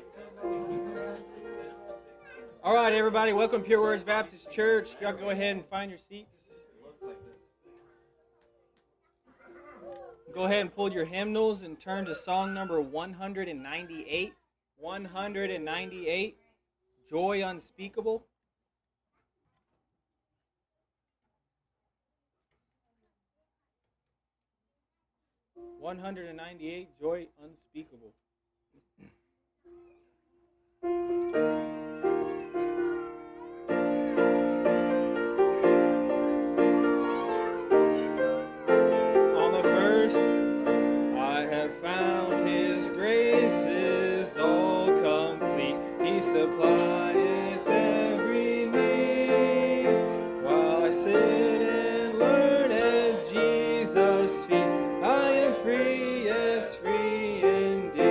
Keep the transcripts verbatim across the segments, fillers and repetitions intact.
All right, everybody, welcome to Pure Words Baptist Church. Y'all go ahead and find your seats. Go ahead and pull your hymnals and turn to song number one hundred ninety-eight. one hundred ninety-eight, Joy Unspeakable. one hundred ninety-eight, Joy Unspeakable. On the first, I have found His grace is all complete. He supplieth every need. While I sit and learn at Jesus' feet, I am free, yes, free indeed.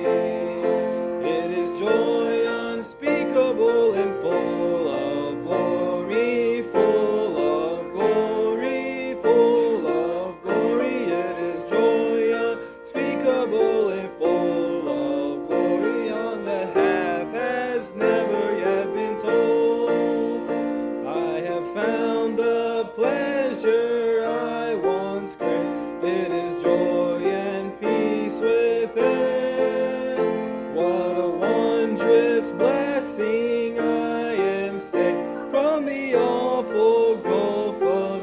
It is joy unspeakable and full of glory, full of glory, full of glory. It is joy unspeakable and full of glory. On the half has never yet been told. I have found the pleasure I once craved. It is joy and peace within. What a wondrous blessing. I am saved from the awful gulf of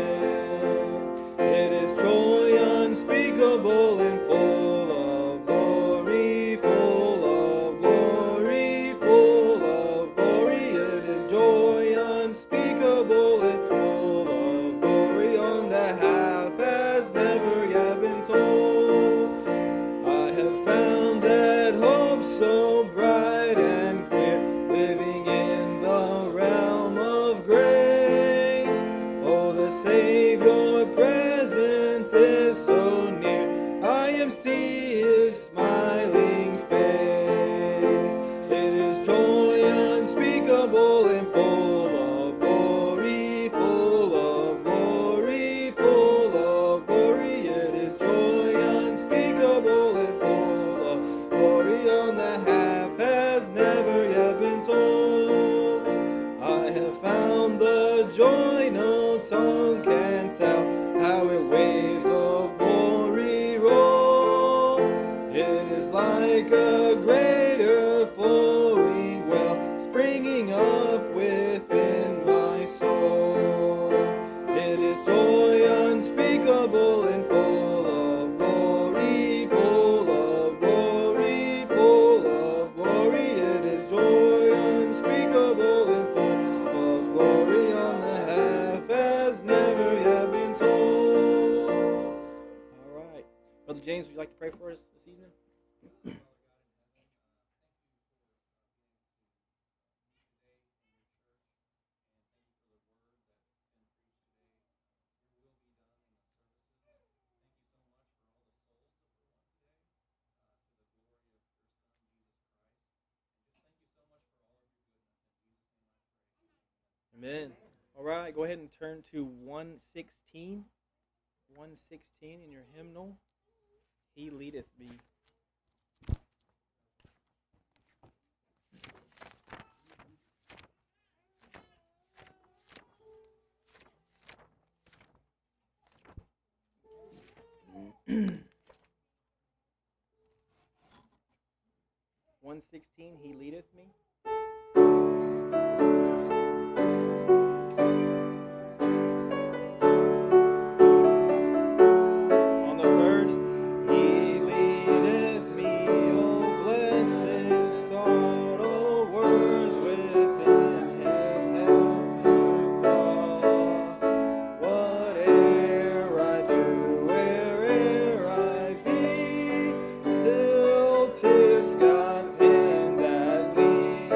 sin. It is joy unspeakable and full of glory, full of glory, full of glory. It is joy unspeakable and full of glory. On the half has never yet been told. I have found that hope so bright and clear, living in the realm of grace. Oh, the Savior presence is so near. I am see His smiling face. It is joy unspeakable and full of glory, full of glory, full of glory. It is joy unspeakable and full of glory. On the half has never yet been told. I have found the joy no tongue can tell, how it waves of glory roll. It is like a greater flowing well, springing up within my soul. It is joy unspeakable and full of glory, full of glory, full of glory. It is joy unspeakable and full of glory. On the half has never yet been told. All right. Brother James, would you like to pray for us this evening? Amen. All right, go ahead and turn to one sixteen. one sixteen in your hymnal. He leadeth me. one sixteen, He leadeth me. On the first, He leadeth me, O blessed thought, O words within Him help me thought. Whate'er I do, where'er I be, still 'tis God's hand that leads.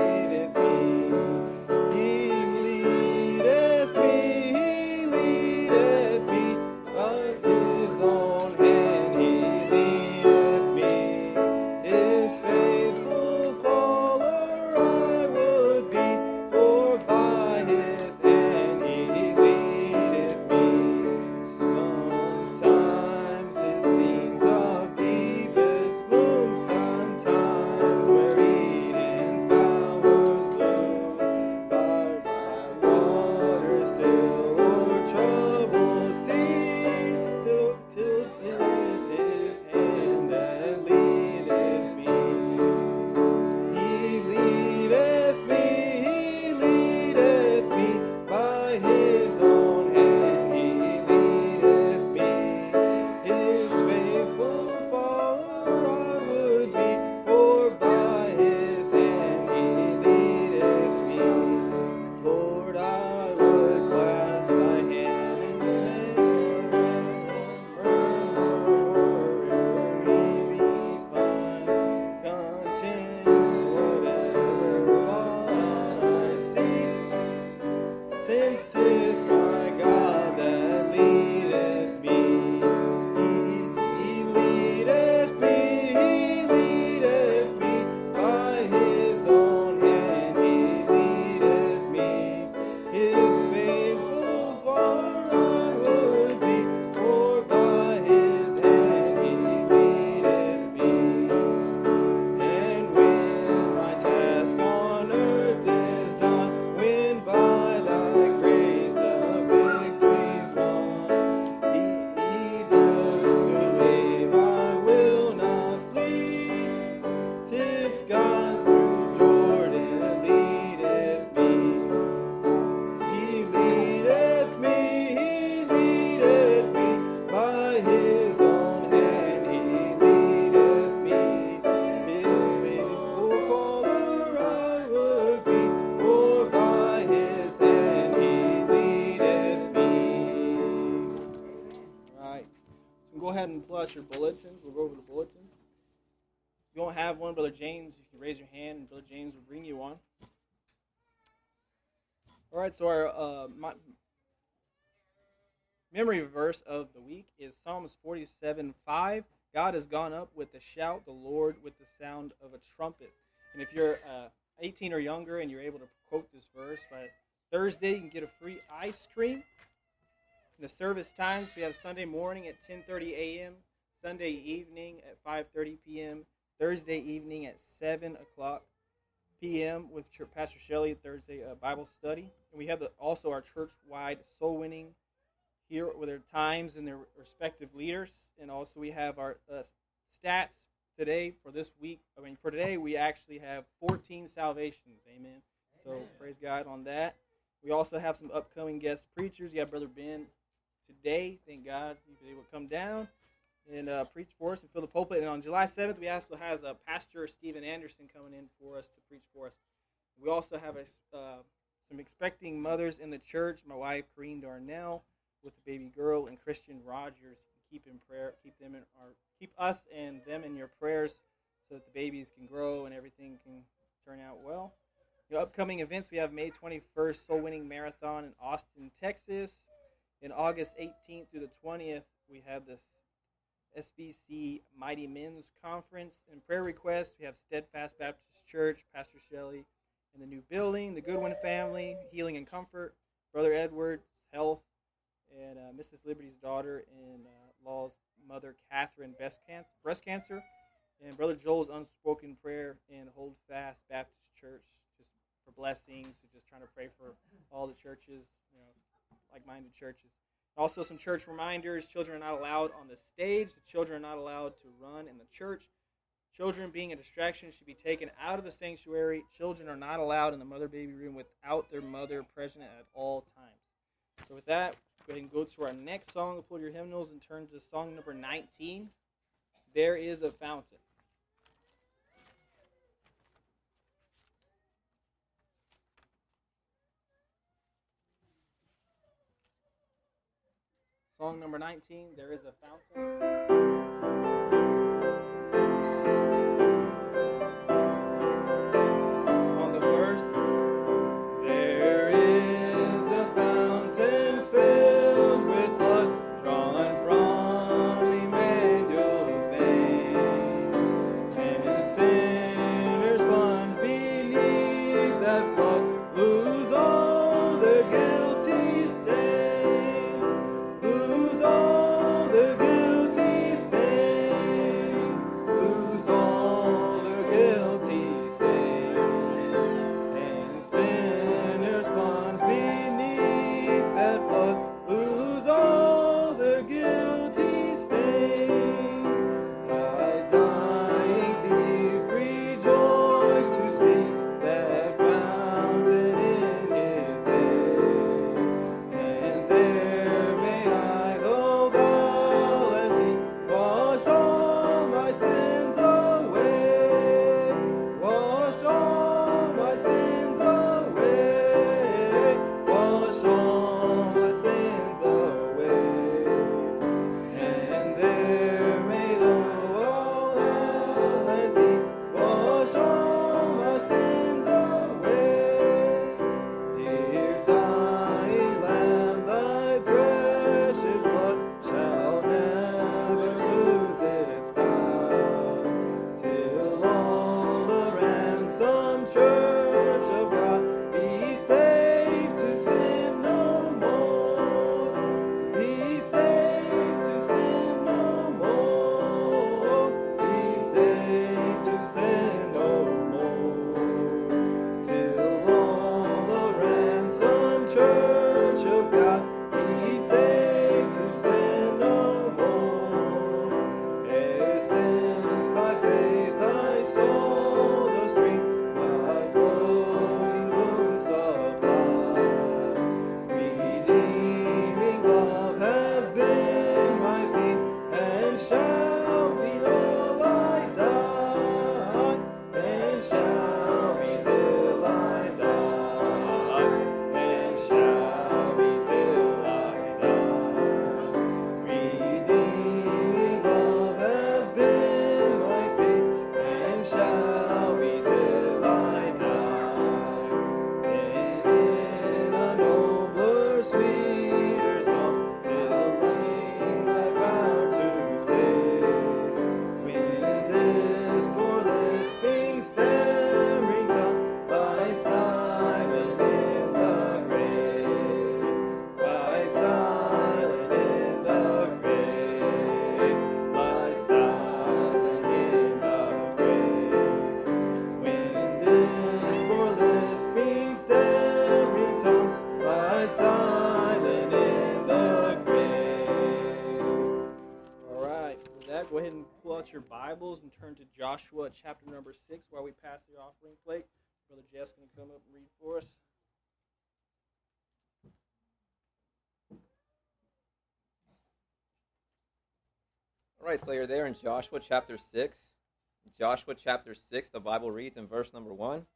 Your bulletins. We'll go over the bulletins. If you don't have one, Brother James, you can raise your hand, and Brother James will bring you one. All right, so our uh, my, memory verse of the week is Psalms forty-seven five. God has gone up with a shout, the Lord with the sound of a trumpet. And if you're uh, eighteen or younger and you're able to quote this verse, by Thursday you can get a free ice cream. In the service times, we have Sunday morning at ten thirty a.m., Sunday evening at five thirty p.m., Thursday evening at seven o'clock p.m. with Pastor Shelley, Thursday uh, Bible study. And we have the, also our church-wide soul winning here with their times and their respective leaders. And also we have our uh, stats today for this week. I mean, for today, we actually have fourteen salvations. Amen. So Amen. Praise God on that. We also have some upcoming guest preachers. You have Brother Ben today. Thank God he will come down and uh, preach for us and fill the pulpit. And on July seventh, we also have uh, Pastor Stephen Anderson coming in for us to preach for us. We also have a, uh, some expecting mothers in the church. My wife, Corrine Darnell, with the baby girl, and Christian Rogers. Keep in prayer, keep them in our, keep us and them in your prayers, so that the babies can grow and everything can turn out well. The upcoming events: we have May twenty-first Soul Winning Marathon in Austin, Texas. In August eighteenth through the twentieth, we have this S B C Mighty Men's Conference. And prayer requests: we have Steadfast Baptist Church, Pastor Shelley in the new building, the Goodwin family, healing and comfort, Brother Edward's health, and uh, Missus Liberty's daughter, and uh, Law's mother, Catherine, breast cancer, breast cancer, and Brother Joel's unspoken prayer, and Hold Fast Baptist Church, just for blessings. So just trying to pray for all the churches, you know, like-minded churches. Also, some church reminders: children are not allowed on the stage. The children are not allowed to run in the church. Children being a distraction should be taken out of the sanctuary. Children are not allowed in the mother-baby room without their mother present at all times. So with that, go ahead and go to our next song. Pull your hymnals and turn to song number nineteen, There is a Fountain. Song number nineteen, There is a Fountain. Guilty silent in the grave. All right, with that, go ahead and pull out your Bibles and turn to Joshua chapter number six while we pass the offering plate. Brother Jeff's going to come up and read for us. All right, so you're there in Joshua chapter six. Joshua chapter six, the Bible reads in verse number one.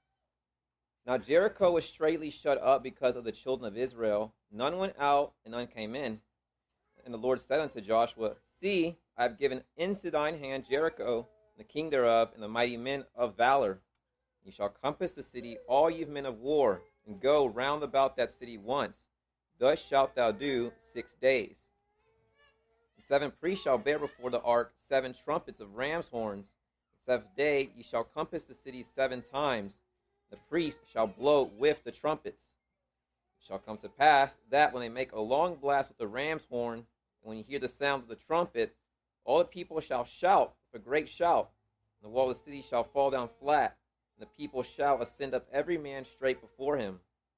Now Jericho was straitly shut up because of the children of Israel. None went out and none came in. And the Lord said unto Joshua, See, I have given into thine hand Jericho, the king thereof, and the mighty men of valor. Ye shall compass the city, all ye men of war, and go round about that city once. Thus shalt thou do six days. And seven priests shall bear before the ark seven trumpets of ram's horns. The seventh day ye shall compass the city seven times. The priest shall blow with the trumpets. It shall come to pass that when they make a long blast with the ram's horn, and when you hear the sound of the trumpet, all the people shall shout with a great shout, and the wall of the city shall fall down flat, and the people shall ascend up every man straight before him.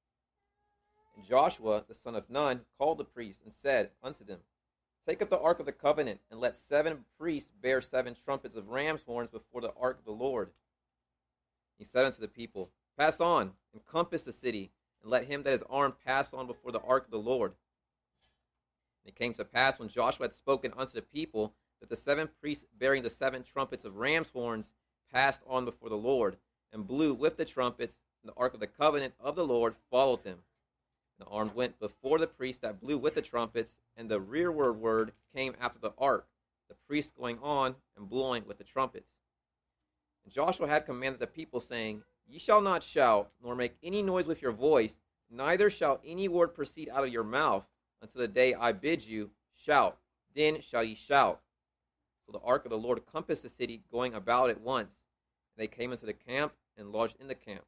And Joshua the son of Nun called the priests and said unto them, Take up the ark of the covenant, and let seven priests bear seven trumpets of ram's horns before the ark of the Lord. He said unto the people, Pass on, and compass the city, and let him that is armed pass on before the ark of the Lord. And it came to pass, when Joshua had spoken unto the people, that the seven priests bearing the seven trumpets of ram's horns passed on before the Lord, and blew with the trumpets, and the ark of the covenant of the Lord followed them. And the armed went before the priests that blew with the trumpets, and the rearward word came after the ark, the priests going on and blowing with the trumpets. And Joshua had commanded the people, saying, Ye shall not shout, nor make any noise with your voice, neither shall any word proceed out of your mouth, until the day I bid you, shout, then shall ye shout. So the ark of the Lord compassed the city, going about it once. And they came into the camp, and lodged in the camp.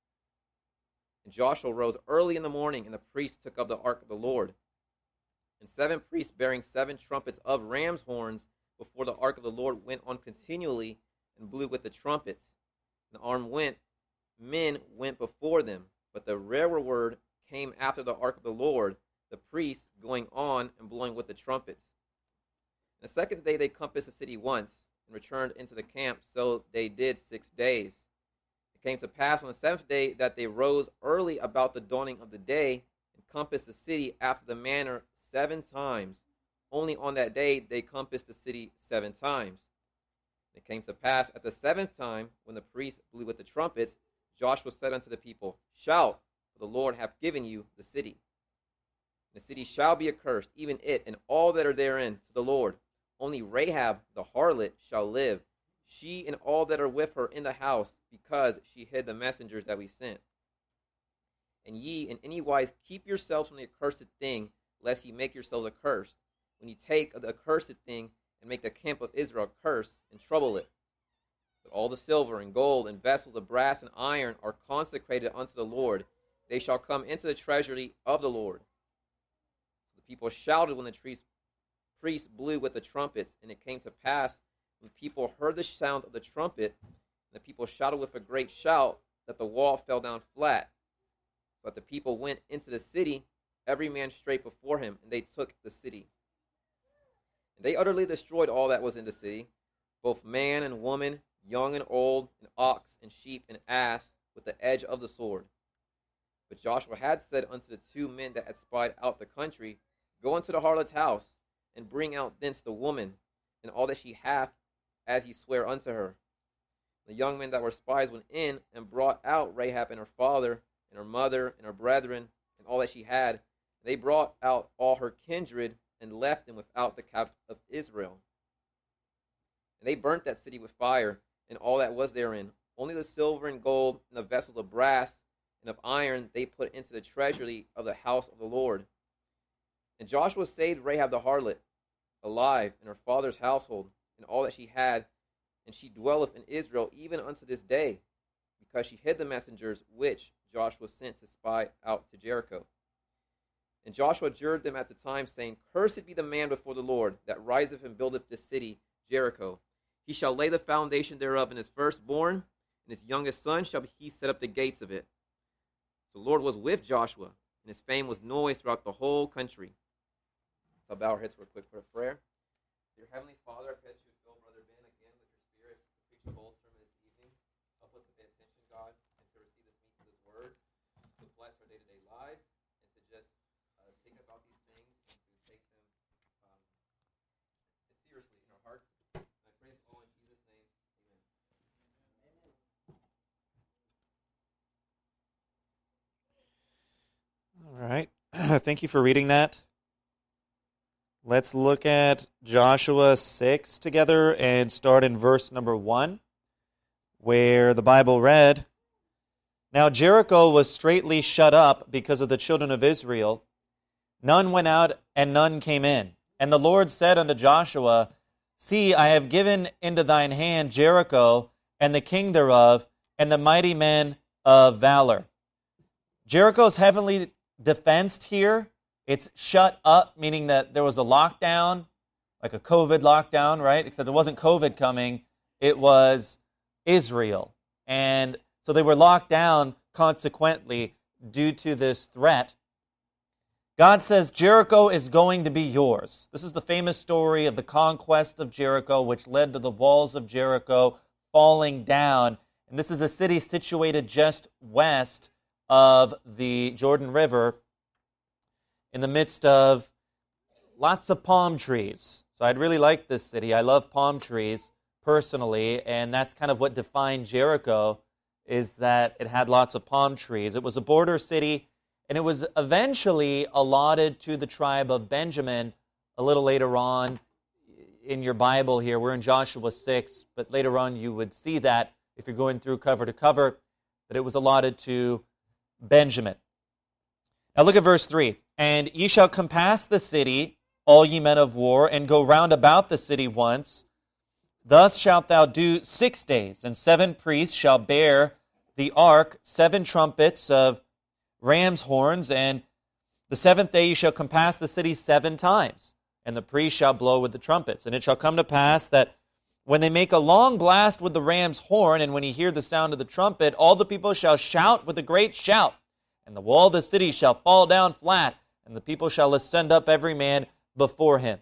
And Joshua rose early in the morning, and the priests took up the ark of the Lord. And seven priests bearing seven trumpets of ram's horns before the ark of the Lord went on continually, and blew with the trumpets. And the armed went, men went before them, but the rearward word came after the ark of the Lord, the priests going on and blowing with the trumpets. And the second day they compassed the city once, and returned into the camp, so they did six days. It came to pass on the seventh day that they rose early about the dawning of the day, and compassed the city after the manner seven times. Only on that day they compassed the city seven times. It came to pass at the seventh time, when the priests blew with the trumpets, Joshua said unto the people, Shout, for the Lord hath given you the city. And the city shall be accursed, even it and all that are therein, to the Lord. Only Rahab the harlot shall live, she and all that are with her in the house, because she hid the messengers that we sent. And ye in any wise keep yourselves from the accursed thing, lest ye make yourselves accursed, when ye take the accursed thing, and make the camp of Israel curse, and trouble it. But all the silver and gold and vessels of brass and iron are consecrated unto the Lord. They shall come into the treasury of the Lord. So the people shouted when the priests blew with the trumpets, and it came to pass, when the people heard the sound of the trumpet, and the people shouted with a great shout, that the wall fell down flat. So that the people went into the city, every man straight before him, and they took the city. And they utterly destroyed all that was in the city, both man and woman, young and old, and ox and sheep and ass, with the edge of the sword. But Joshua had said unto the two men that had spied out the country, Go unto the harlot's house, and bring out thence the woman, and all that she hath, as ye swear unto her. The young men that were spies went in, and brought out Rahab and her father, and her mother, and her brethren, and all that she had. And they brought out all her kindred, and left them without the camp of Israel. And they burnt that city with fire, and all that was therein. Only the silver and gold, and the vessels of brass and of iron, they put into the treasury of the house of the Lord. And Joshua saved Rahab the harlot alive, and her father's household, and all that she had, and she dwelleth in Israel even unto this day, because she hid the messengers which Joshua sent to spy out to Jericho. And Joshua adjured them at the time, saying, Cursed be the man before the Lord, that riseth and buildeth this city, Jericho. He shall lay the foundation thereof in his firstborn, and his youngest son shall he set up the gates of it. So the Lord was with Joshua, and his fame was noised throughout the whole country. So bow our heads for a quick word of prayer. Dear Heavenly Father, I pray that you would fill Brother Ben again with your Spirit to preach a whole sermon this evening. Help us to pay attention, God, and to receive this meat of this word, to bless our day-to-day lives, and to just uh, think about these things and to take them um, seriously in our hearts. And I pray this all in Jesus' name. Amen. All right. Thank you for reading that. Let's look at Joshua six together and start in verse number one, where the Bible read, Now Jericho was straitly shut up because of the children of Israel. None went out and none came in. And the Lord said unto Joshua, See, I have given into thine hand Jericho, and the king thereof, and the mighty men of valor. Jericho's heavily defensed here. It's shut up, meaning that there was a lockdown, like a COVID lockdown, right? Except it wasn't COVID coming. It was Israel. And so they were locked down consequently due to this threat. God says Jericho is going to be yours. This is the famous story of the conquest of Jericho, which led to the walls of Jericho falling down. And this is a city situated just west of the Jordan River, in the midst of lots of palm trees. So I'd really like this city. I love palm trees personally, and that's kind of what defined Jericho, is that it had lots of palm trees. It was a border city, and it was eventually allotted to the tribe of Benjamin a little later on in your Bible here. We're in Joshua six, but later on you would see that if you're going through cover to cover, that it was allotted to Benjamin. Now look at verse three. And ye shall compass the city, all ye men of war, and go round about the city once. Thus shalt thou do six days, and seven priests shall bear the ark, seven trumpets of ram's horns, and the seventh day ye shall compass the city seven times, and the priests shall blow with the trumpets. And it shall come to pass that when they make a long blast with the ram's horn, and when ye hear the sound of the trumpet, all the people shall shout with a great shout, and the wall of the city shall fall down flat, and the people shall ascend up every man before him.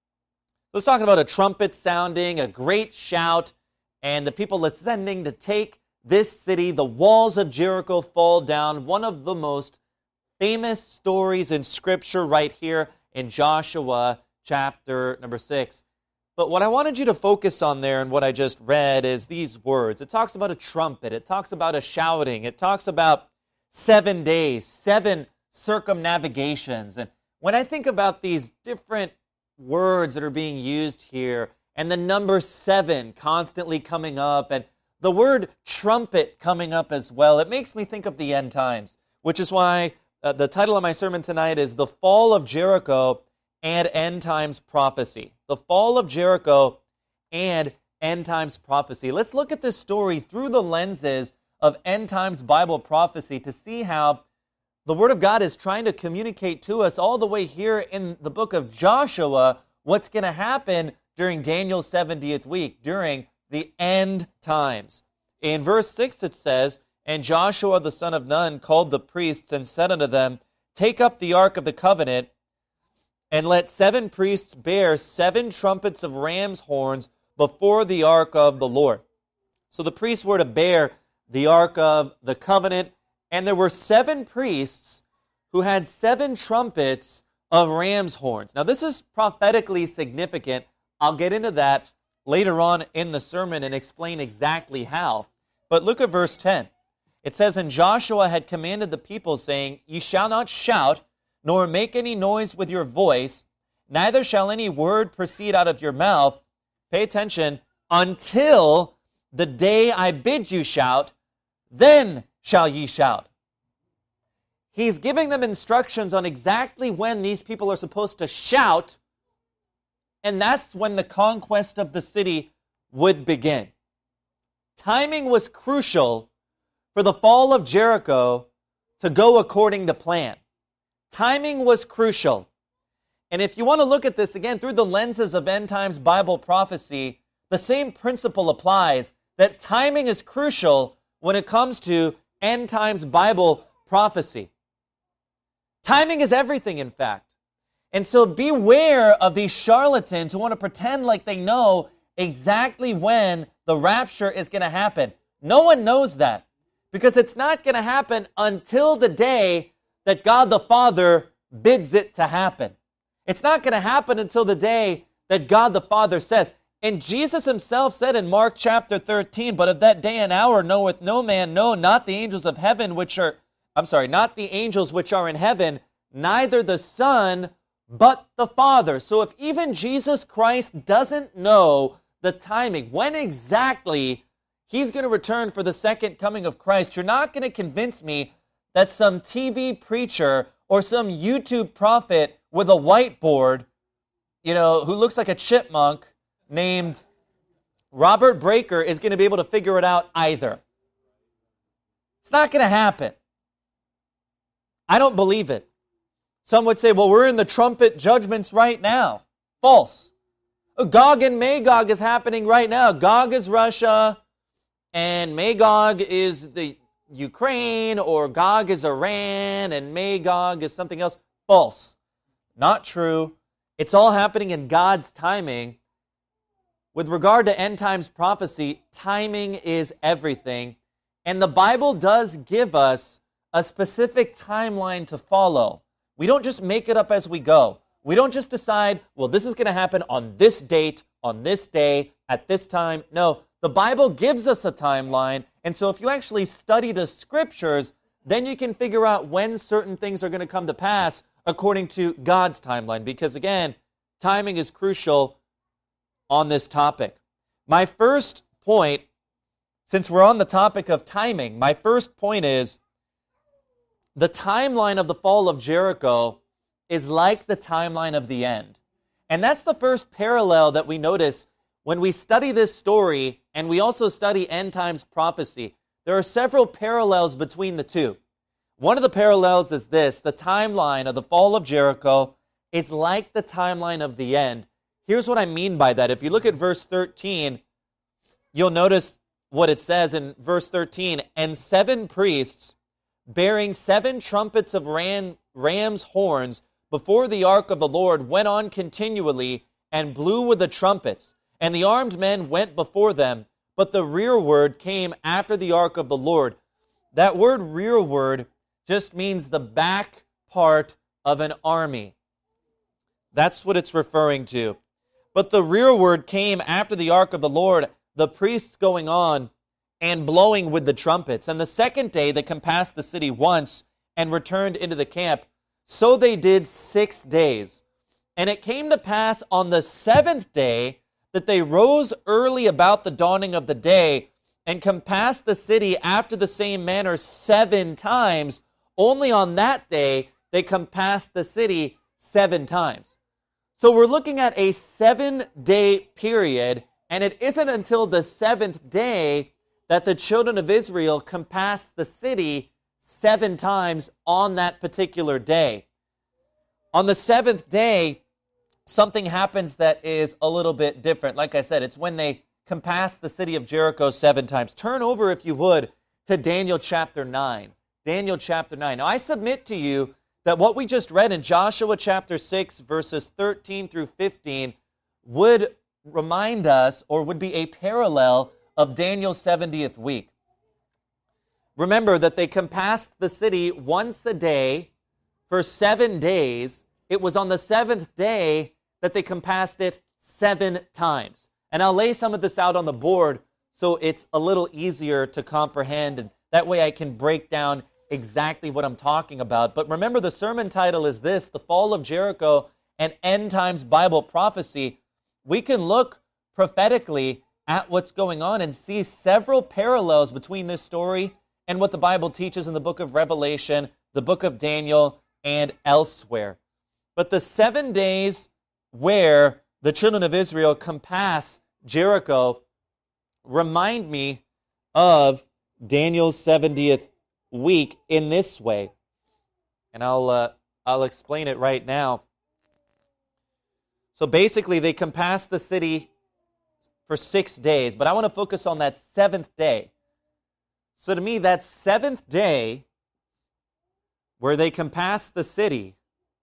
So it's talking about a trumpet sounding, a great shout, and the people ascending to take this city. The walls of Jericho fall down. One of the most famous stories in Scripture right here in Joshua chapter number six. But what I wanted you to focus on there and what I just read is these words. It talks about a trumpet. It talks about a shouting. It talks about seven days, seven circumnavigations. And when I think about these different words that are being used here, and the number seven constantly coming up, and the word trumpet coming up as well, it makes me think of the end times, which is why uh, the title of my sermon tonight is The Fall of Jericho and End Times Prophecy. The Fall of Jericho and End Times Prophecy. Let's look at this story through the lenses of End Times Bible prophecy to see how the Word of God is trying to communicate to us all the way here in the book of Joshua what's going to happen during Daniel's seventieth week, during the end times. In verse six it says, And Joshua the son of Nun called the priests and said unto them, Take up the ark of the covenant, and let seven priests bear seven trumpets of ram's horns before the ark of the Lord. So the priests were to bear the ark of the covenant, and there were seven priests who had seven trumpets of ram's horns. Now, this is prophetically significant. I'll get into that later on in the sermon and explain exactly how. But look at verse ten. It says, And Joshua had commanded the people, saying, Ye shall not shout, nor make any noise with your voice, neither shall any word proceed out of your mouth. Pay attention, until the day I bid you shout, then shall ye shout. He's giving them instructions on exactly when these people are supposed to shout, and that's when the conquest of the city would begin. Timing was crucial for the fall of Jericho to go according to plan. Timing was crucial. And if you want to look at this again through the lenses of end times Bible prophecy, the same principle applies, that timing is crucial when it comes to end times Bible prophecy. Timing is everything, in fact. And so beware of these charlatans who want to pretend like they know exactly when the rapture is going to happen. No one knows that, because it's not going to happen until the day that God the Father bids it to happen. It's not going to happen until the day that God the Father says. And Jesus himself said in Mark chapter thirteen, but of that day and hour knoweth no man, no, not the angels of heaven which are, I'm sorry, not the angels which are in heaven, neither the Son, but the Father. So if even Jesus Christ doesn't know the timing, when exactly he's going to return for the second coming of Christ, you're not going to convince me that some T V preacher or some YouTube prophet with a whiteboard, you know, who looks like a chipmunk named Robert Breaker is going to be able to figure it out either. It's not going to happen. I don't believe it. Some would say, well, we're in the trumpet judgments right now. False. Gog and Magog is happening right now. Gog is Russia, and Magog is the Ukraine, or Gog is Iran, and Magog is something else. False. Not true. It's all happening in God's timing. With regard to end times prophecy, timing is everything. And the Bible does give us a specific timeline to follow. We don't just make it up as we go. We don't just decide, well, this is going to happen on this date, on this day, at this time. No, the Bible gives us a timeline. And so if you actually study the scriptures, then you can figure out when certain things are going to come to pass according to God's timeline. Because again, timing is crucial on this topic. My first point, since we're on the topic of timing, my first point is the timeline of the fall of Jericho is like the timeline of the end. And that's the first parallel that we notice when we study this story, and we also study end times prophecy. There are several parallels between the two. One of the parallels is this: the timeline of the fall of Jericho is like the timeline of the end. Here's what I mean by that. If you look at verse thirteen, you'll notice what it says in verse thirteen. And seven priests bearing seven trumpets of ram, ram's horns before the ark of the Lord went on continually and blew with the trumpets. And the armed men went before them, but the rearward came after the ark of the Lord. That word rearward just means the back part of an army. That's what it's referring to. But the rearward came after the ark of the Lord, the priests going on and blowing with the trumpets. And the second day they compassed the city once and returned into the camp. So they did six days. And it came to pass on the seventh day that they rose early about the dawning of the day and compassed the city after the same manner seven times. Only on that day they compassed the city seven times. So we're looking at a seven-day period, and it isn't until the seventh day that the children of Israel compassed the city seven times on that particular day. On the seventh day, something happens that is a little bit different. Like I said, it's when they compassed the city of Jericho seven times. Turn over, if you would, to Daniel chapter nine. Daniel chapter nine. Now, I submit to you that what we just read in Joshua chapter six, verses thirteen through fifteen, would remind us, or would be a parallel of Daniel's seventieth week. Remember that they compassed the city once a day for seven days. It was on the seventh day that they compassed it seven times. And I'll lay some of this out on the board so it's a little easier to comprehend, and that way I can break down exactly what I'm talking about. But remember, the sermon title is this: The Fall of Jericho and End Times Bible Prophecy. We can look prophetically at what's going on and see several parallels between this story and what the Bible teaches in the book of Revelation, the book of Daniel, and elsewhere. But the seven days where the children of Israel compass Jericho remind me of Daniel's seventieth week in this way. And I'll uh, I'll explain it right now. So basically, they compassed the city for six days, but I want to focus on that seventh day. So to me, that seventh day where they compass the city.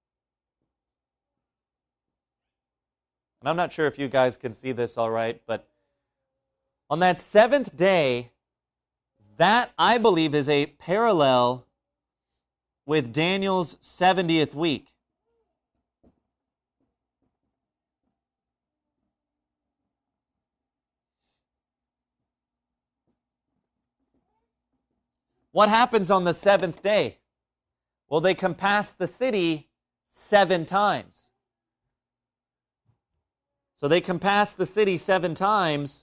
And I'm not sure if you guys can see this all right, but on that seventh day, that, I believe, is a parallel with Daniel's seventieth week. What happens on the seventh day? Well, they compass the city seven times. So they compass the city seven times.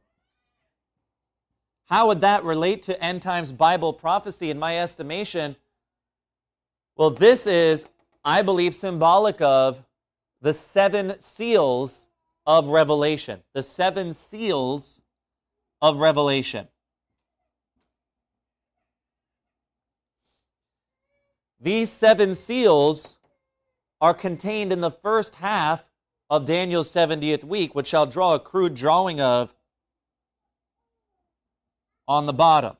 How would that relate to end times Bible prophecy in my estimation? Well, this is, I believe, symbolic of the seven seals of Revelation. The seven seals of Revelation. These seven seals are contained in the first half of Daniel's seventieth week, which I'll draw a crude drawing of on the bottom.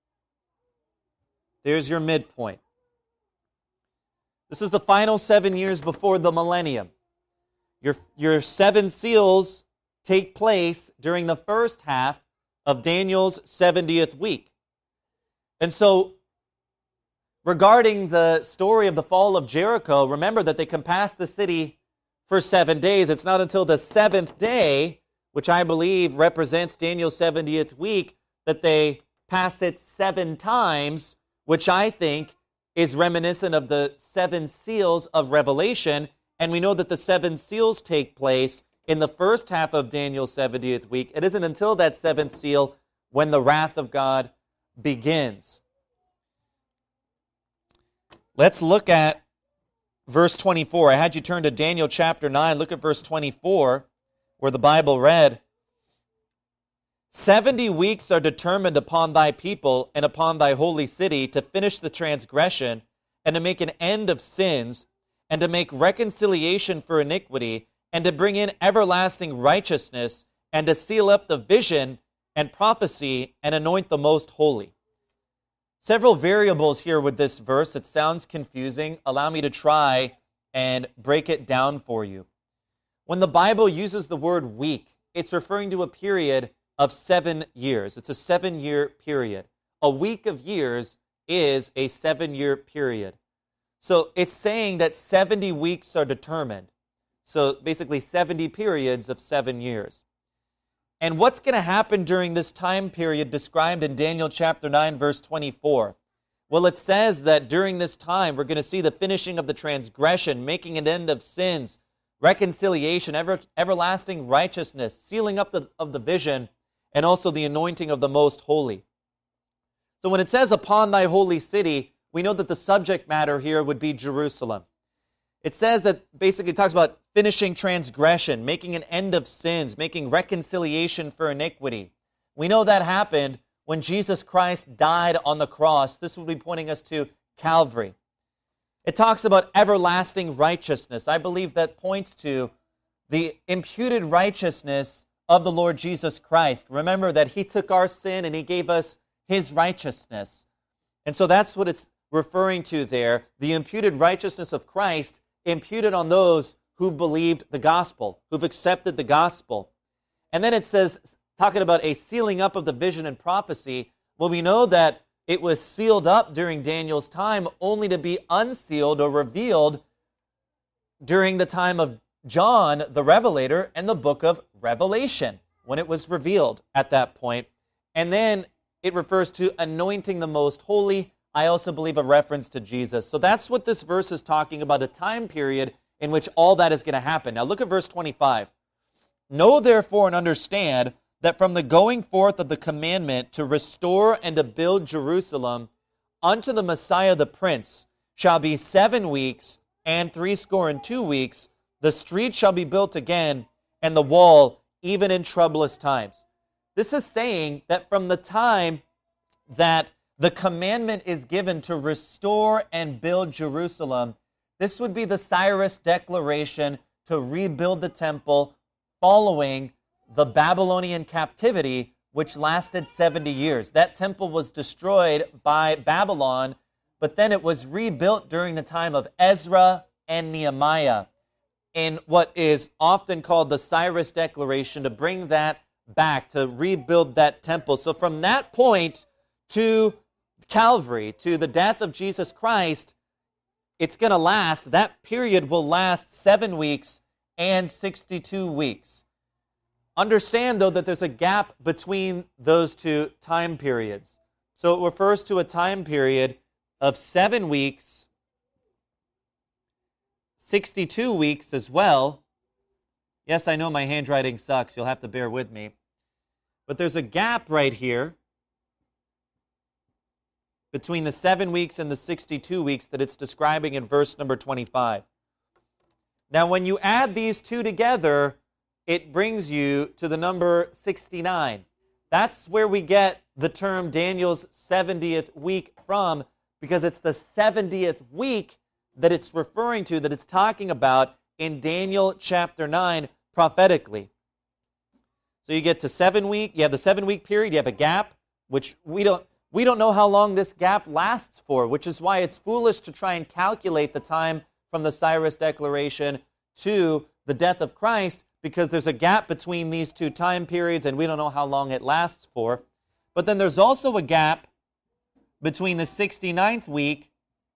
There's your midpoint. This is the final seven years before the millennium. Your, your seven seals take place during the first half of Daniel's seventieth week. And so, regarding the story of the fall of Jericho, remember that they compassed the city for seven days. It's not until the seventh day, which I believe represents Daniel's seventieth week, that they pass it seven times, which I think is reminiscent of the seven seals of Revelation. And we know that the seven seals take place in the first half of Daniel's seventieth week. It isn't until that seventh seal when the wrath of God begins. Let's look at verse twenty-four. I had you turn to Daniel chapter nine. Look at verse twenty-four, where the Bible read, Seventy weeks are determined upon thy people and upon thy holy city to finish the transgression and to make an end of sins and to make reconciliation for iniquity and to bring in everlasting righteousness and to seal up the vision and prophecy and anoint the most holy. Several variables here with this verse. It sounds confusing. Allow me to try and break it down for you. When the Bible uses the word week, it's referring to a period of seven years. It's a seven-year period. A week of years is a seven-year period. So it's saying that seventy weeks are determined. So basically seventy periods of seven years. And what's going to happen during this time period described in Daniel chapter nine, verse twenty-four? Well, it says that during this time, we're going to see the finishing of the transgression, making an end of sins, reconciliation, ever, everlasting righteousness, sealing up the, of the vision, and also the anointing of the most holy. So when it says, upon thy holy city, we know that the subject matter here would be Jerusalem. It says that basically it talks about finishing transgression, making an end of sins, making reconciliation for iniquity. We know that happened when Jesus Christ died on the cross. This would be pointing us to Calvary. It talks about everlasting righteousness. I believe that points to the imputed righteousness of the Lord Jesus Christ. Remember that he took our sin and he gave us his righteousness. And so that's what it's referring to there, the imputed righteousness of Christ imputed on those who've believed the gospel, who've accepted the gospel. And then it says, talking about a sealing up of the vision and prophecy, well, we know that it was sealed up during Daniel's time only to be unsealed or revealed during the time of John the Revelator and the book of Revelation, when it was revealed at that point. And then it refers to anointing the most holy. I also believe a reference to Jesus. So that's what this verse is talking about, a time period in which all that is going to happen. Now look at verse twenty-five. Know therefore and understand that from the going forth of the commandment to restore and to build Jerusalem unto the Messiah the Prince shall be seven weeks and threescore and two weeks. The street shall be built again, and the wall even in troublous times. This is saying that from the time that the commandment is given to restore and build Jerusalem, this would be the Cyrus declaration to rebuild the temple following the Babylonian captivity, which lasted seventy years. That temple was destroyed by Babylon but then it was rebuilt during the time of Ezra and Nehemiah in what is often called the Cyrus Declaration, to bring that back, to rebuild that temple. So from that point to Calvary, to the death of Jesus Christ, it's going to last, that period will last seven weeks and sixty-two weeks. Understand, though, that there's a gap between those two time periods. So it refers to a time period of seven weeks, sixty-two weeks as well. Yes, I know my handwriting sucks. You'll have to bear with me. But there's a gap right here between the seven weeks and the sixty-two weeks that it's describing in verse number twenty-five. Now, when you add these two together, it brings you to the number sixty-nine. That's where we get the term Daniel's seventieth week from, because it's the seventieth week that it's referring to, that it's talking about in Daniel chapter nine prophetically. So you get to seven week, you have the seven week period, you have a gap, which we don't we don't know how long this gap lasts for, which is why it's foolish to try and calculate the time from the Cyrus Declaration to the death of Christ, because there's a gap between these two time periods and we don't know how long it lasts for. But then there's also a gap between the sixty-ninth week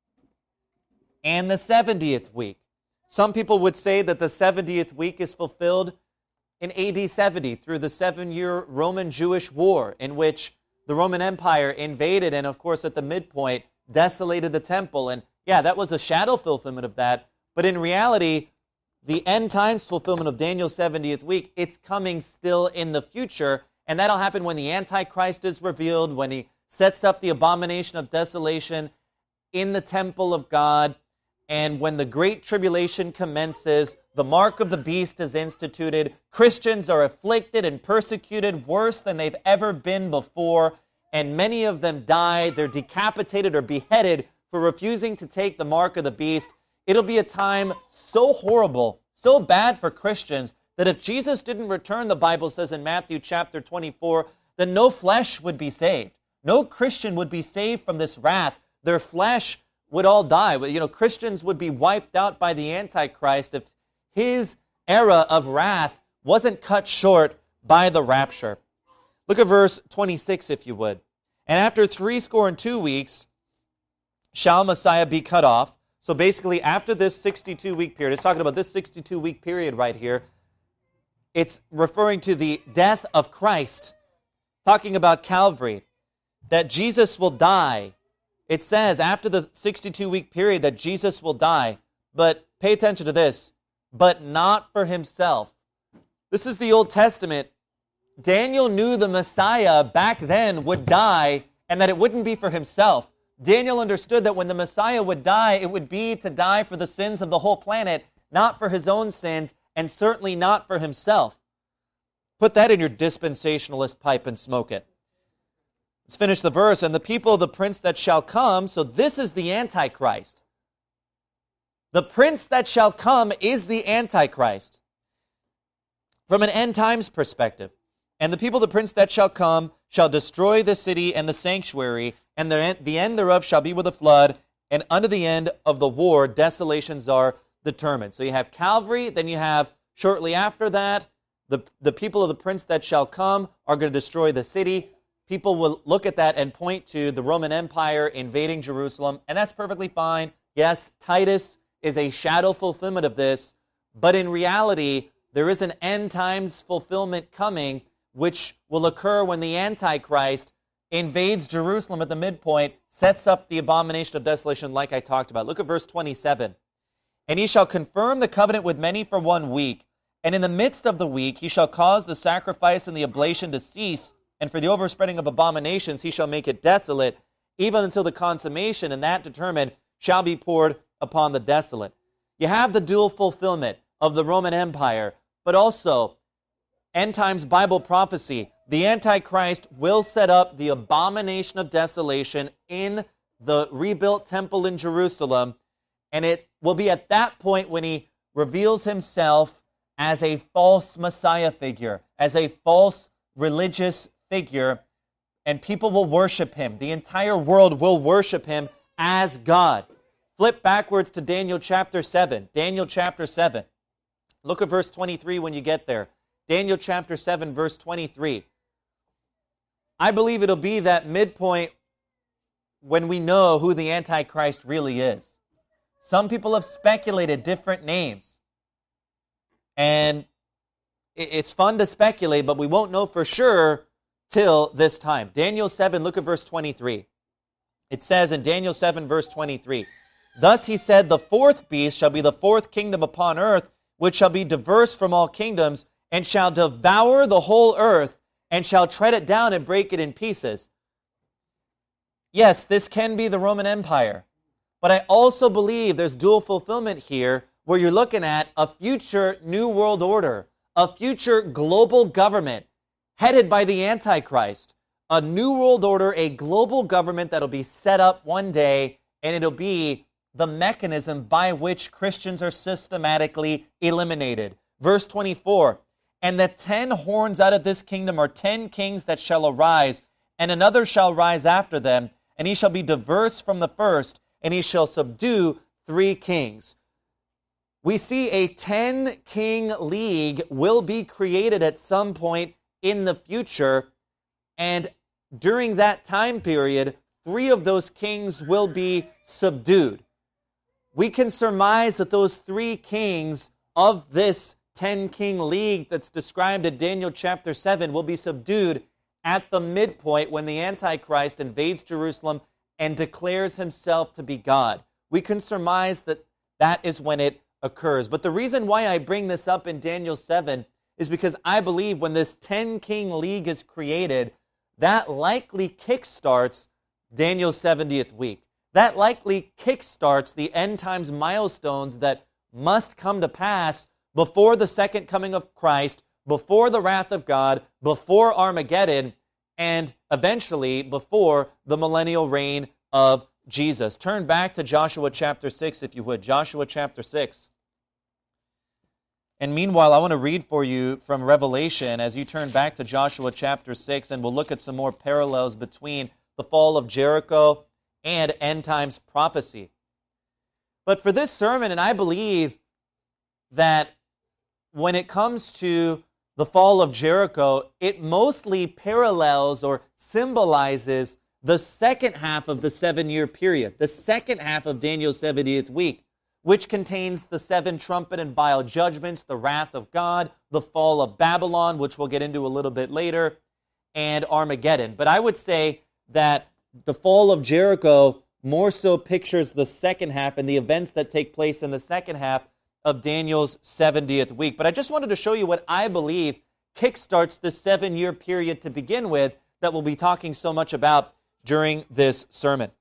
and the seventieth week. Some people would say that the seventieth week is fulfilled in A D seventy through the seven-year Roman-Jewish War, in which the Roman Empire invaded and, of course, at the midpoint, desolated the temple. And yeah, that was a shadow fulfillment of that. But in reality, the end times fulfillment of Daniel's seventieth week, it's coming still in the future. And that'll happen when the Antichrist is revealed, when he sets up the abomination of desolation in the temple of God, and when the Great Tribulation commences, the mark of the beast is instituted, Christians are afflicted and persecuted worse than they've ever been before, and many of them die. They're decapitated or beheaded for refusing to take the mark of the beast. It'll be a time so horrible, so bad for Christians, that if Jesus didn't return, the Bible says in Matthew chapter twenty-four, then no flesh would be saved. No Christian would be saved from this wrath. Their flesh would all die. You know, Christians would be wiped out by the Antichrist if his era of wrath wasn't cut short by the rapture. Look at verse twenty-six, if you would. And after three score and two weeks shall Messiah be cut off. So basically, after this sixty-two week period, it's talking about this sixty-two week period right here. It's referring to the death of Christ, talking about Calvary, that Jesus will die. It says after the sixty-two week period that Jesus will die, but pay attention to this, but not for himself. This is the Old Testament. Daniel knew the Messiah back then would die and that it wouldn't be for himself. Daniel understood that when the Messiah would die, it would be to die for the sins of the whole planet, not for his own sins, and certainly not for himself. Put that in your dispensationalist pipe and smoke it. Let's finish the verse. And the people of the prince that shall come, so this is the Antichrist. The prince that shall come is the Antichrist from an end times perspective. And the people of the prince that shall come shall destroy the city and the sanctuary, and the, the end thereof shall be with a flood, and unto the end of the war desolations are determined. So you have Calvary, then you have shortly after that, the, the people of the prince that shall come are going to destroy the city. People will look at that and point to the Roman Empire invading Jerusalem, and that's perfectly fine. Yes, Titus is a shadow fulfillment of this, but in reality, there is an end times fulfillment coming, which will occur when the Antichrist invades Jerusalem at the midpoint, sets up the abomination of desolation like I talked about. Look at verse twenty-seven. And he shall confirm the covenant with many for one week, and in the midst of the week he shall cause the sacrifice and the oblation to cease, and for the overspreading of abominations he shall make it desolate, even until the consummation, and that determined shall be poured upon the desolate. You have the dual fulfillment of the Roman Empire, but also end times Bible prophecy. The Antichrist will set up the abomination of desolation in the rebuilt temple in Jerusalem, and it will be at that point when he reveals himself as a false Messiah figure, as a false religious figure, and people will worship him. The entire world will worship him as God. Flip backwards to Daniel chapter seven. Daniel chapter seven. Look at verse twenty-three when you get there. Daniel chapter seven, verse twenty-three. I believe it'll be that midpoint when we know who the Antichrist really is. Some people have speculated different names. And it's fun to speculate, but we won't know for sure till this time. Daniel seven, look at verse twenty-three. It says in Daniel seven, verse twenty-three, "Thus he said, the fourth beast shall be the fourth kingdom upon earth, which shall be diverse from all kingdoms, and shall devour the whole earth, and shall tread it down and break it in pieces." Yes, this can be the Roman Empire. But I also believe there's dual fulfillment here, where you're looking at a future new world order, a future global government headed by the Antichrist, a new world order, a global government that'll be set up one day, and it'll be the mechanism by which Christians are systematically eliminated. Verse twenty-four, "And the ten horns out of this kingdom are ten kings that shall arise, and another shall rise after them, and he shall be diverse from the first, and he shall subdue three kings." We see a ten-king league will be created at some point in the future, and during that time period, three of those kings will be subdued. We can surmise that those three kings of this ten-king league that's described in Daniel chapter seven will be subdued at the midpoint when the Antichrist invades Jerusalem and declares himself to be God. We can surmise that that is when it occurs. But the reason why I bring this up in Daniel seven is because I believe when this ten-king league is created, that likely kickstarts Daniel's seventieth week. That likely kickstarts the end times milestones that must come to pass before the second coming of Christ, before the wrath of God, before Armageddon, and eventually before the millennial reign of Jesus. Turn back to Joshua chapter six, if you would. Joshua chapter six. And meanwhile, I want to read for you from Revelation as you turn back to Joshua chapter six, and we'll look at some more parallels between the fall of Jericho and end times prophecy. But for this sermon, and I believe that when it comes to the fall of Jericho, it mostly parallels or symbolizes the second half of the seven-year period, the second half of Daniel's seventieth week, which contains the seven trumpet and vial judgments, the wrath of God, the fall of Babylon, which we'll get into a little bit later, and Armageddon. But I would say that the fall of Jericho more so pictures the second half and the events that take place in the second half of Daniel's seventieth week. But I just wanted to show you what I believe kickstarts this seven-year period to begin with that we'll be talking so much about during this sermon.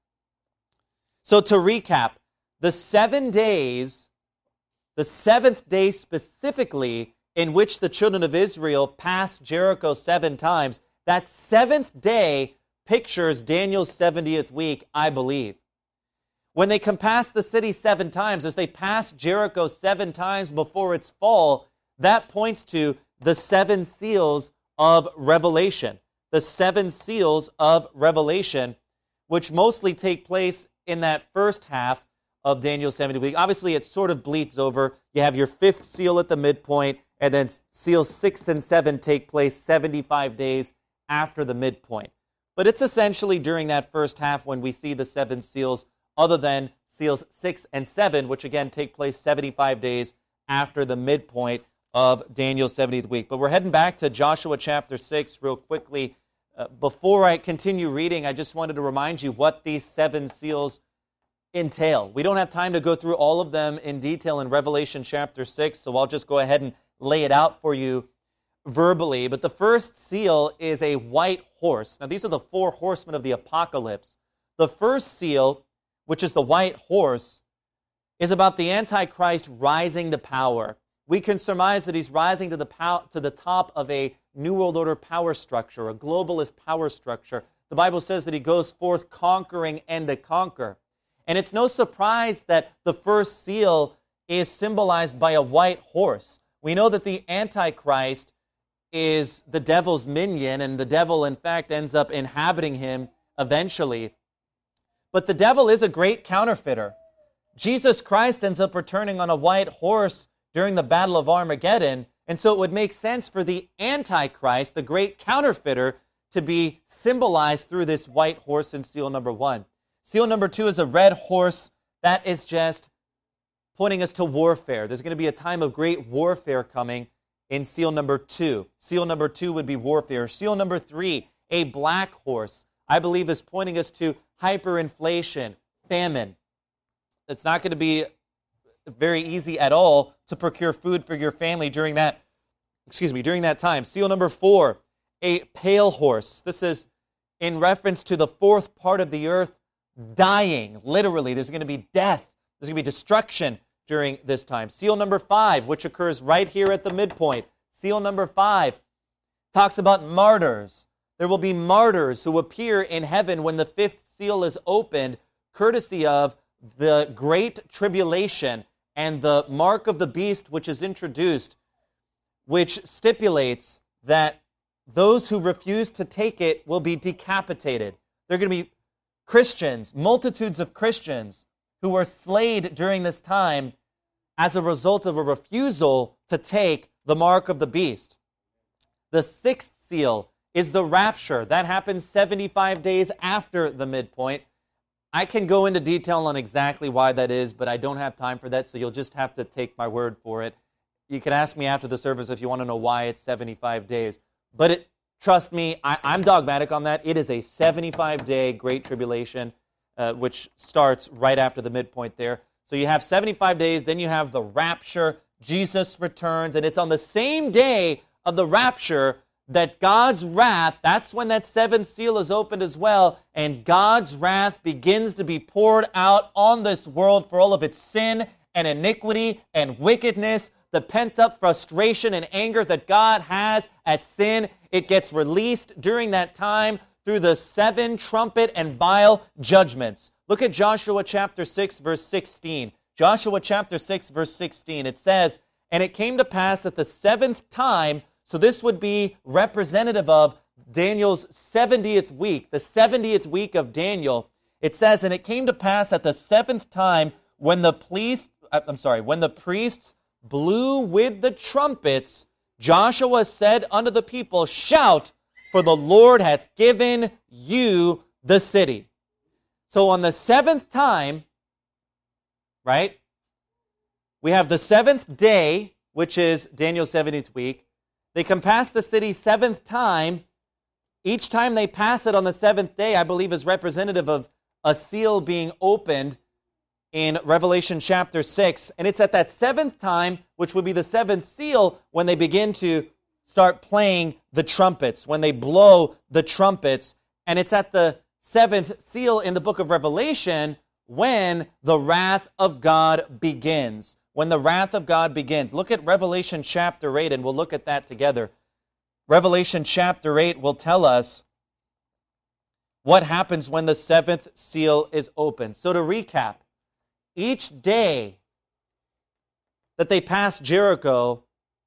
So to recap, the seven days, the seventh day specifically, in which the children of Israel passed Jericho seven times, that seventh day pictures Daniel's seventieth week, I believe. When they compass the city seven times, as they pass Jericho seven times before its fall, that points to the seven seals of Revelation. The seven seals of Revelation, which mostly take place in that first half of Daniel's seventieth week. Obviously, it sort of bleeds over. You have your fifth seal at the midpoint, and then seals six and seven take place seventy-five days after the midpoint. But it's essentially during that first half when we see the seven seals, other than seals six and seven, which again take place seventy-five days after the midpoint of Daniel's seventieth week. But we're heading back to Joshua chapter six real quickly. Uh, before I continue reading, I just wanted to remind you what these seven seals entail. We don't have time to go through all of them in detail in Revelation chapter six, so I'll just go ahead and lay it out for you verbally. But the first seal is a white horse. Now, these are the four horsemen of the apocalypse. The first seal, which is the white horse, is about the Antichrist rising to power. We can surmise that he's rising to the pow- to the top of a New World Order power structure, a globalist power structure. The Bible says that he goes forth conquering and to conquer. And it's no surprise that the first seal is symbolized by a white horse. We know that the Antichrist is the devil's minion, and the devil, in fact, ends up inhabiting him eventually. But the devil is a great counterfeiter. Jesus Christ ends up returning on a white horse during the Battle of Armageddon, and so it would make sense for the Antichrist, the great counterfeiter, to be symbolized through this white horse in seal number one. Seal number two is a red horse. That is just pointing us to warfare. There's going to be a time of great warfare coming in seal number two. Seal number two would be warfare. Seal number three, a black horse, I believe is pointing us to hyperinflation, famine. It's not going to be very easy at all to procure food for your family during that, excuse me, during that time. Seal number four, a pale horse. This is in reference to the fourth part of the earth dying. Literally, there's going to be death. There's going to be destruction during this time. Seal number five, which occurs right here at the midpoint. Seal number five talks about martyrs. There will be martyrs who appear in heaven when the fifth seal is opened, courtesy of the great tribulation and the mark of the beast which is introduced, which stipulates that those who refuse to take it will be decapitated. They're going to be Christians, multitudes of Christians, who were slayed during this time as a result of a refusal to take the mark of the beast. The sixth seal is the rapture. That happens seventy-five days after the midpoint. I can go into detail on exactly why that is, but I don't have time for that, so you'll just have to take my word for it. You can ask me after the service if you want to know why it's seventy-five days. But it, trust me, I, I'm dogmatic on that. It is a seventy-five day Great Tribulation, uh, which starts right after the midpoint there. So you have seventy-five days, then you have the rapture. Jesus returns, and it's on the same day of the rapture that God's wrath, that's when that seventh seal is opened as well, and God's wrath begins to be poured out on this world for all of its sin and iniquity and wickedness, the pent-up frustration and anger that God has at sin. It gets released during that time through the seven trumpet and vial judgments. Look at Joshua chapter six, verse sixteen. Joshua chapter six, verse sixteen. It says, "And it came to pass at the seventh time," so this would be representative of Daniel's seventieth week, the seventieth week of Daniel. It says, "And it came to pass at the seventh time when the priest, I'm sorry, when the priests blew with the trumpets, Joshua said unto the people, Shout, for the Lord hath given you the city." So on the seventh time, right, we have the seventh day, which is Daniel's seventieth week. They can pass the city seventh time. Each time they pass it on the seventh day, I believe, is representative of a seal being opened in Revelation chapter six. And it's at that seventh time, which would be the seventh seal, when they begin to start playing the trumpets, when they blow the trumpets. And it's at the seventh seal in the book of Revelation when the wrath of God begins. When the wrath of God begins. Look at Revelation chapter eight, and we'll look at that together. Revelation chapter eight will tell us what happens when the seventh seal is opened. So to recap, each day that they pass Jericho,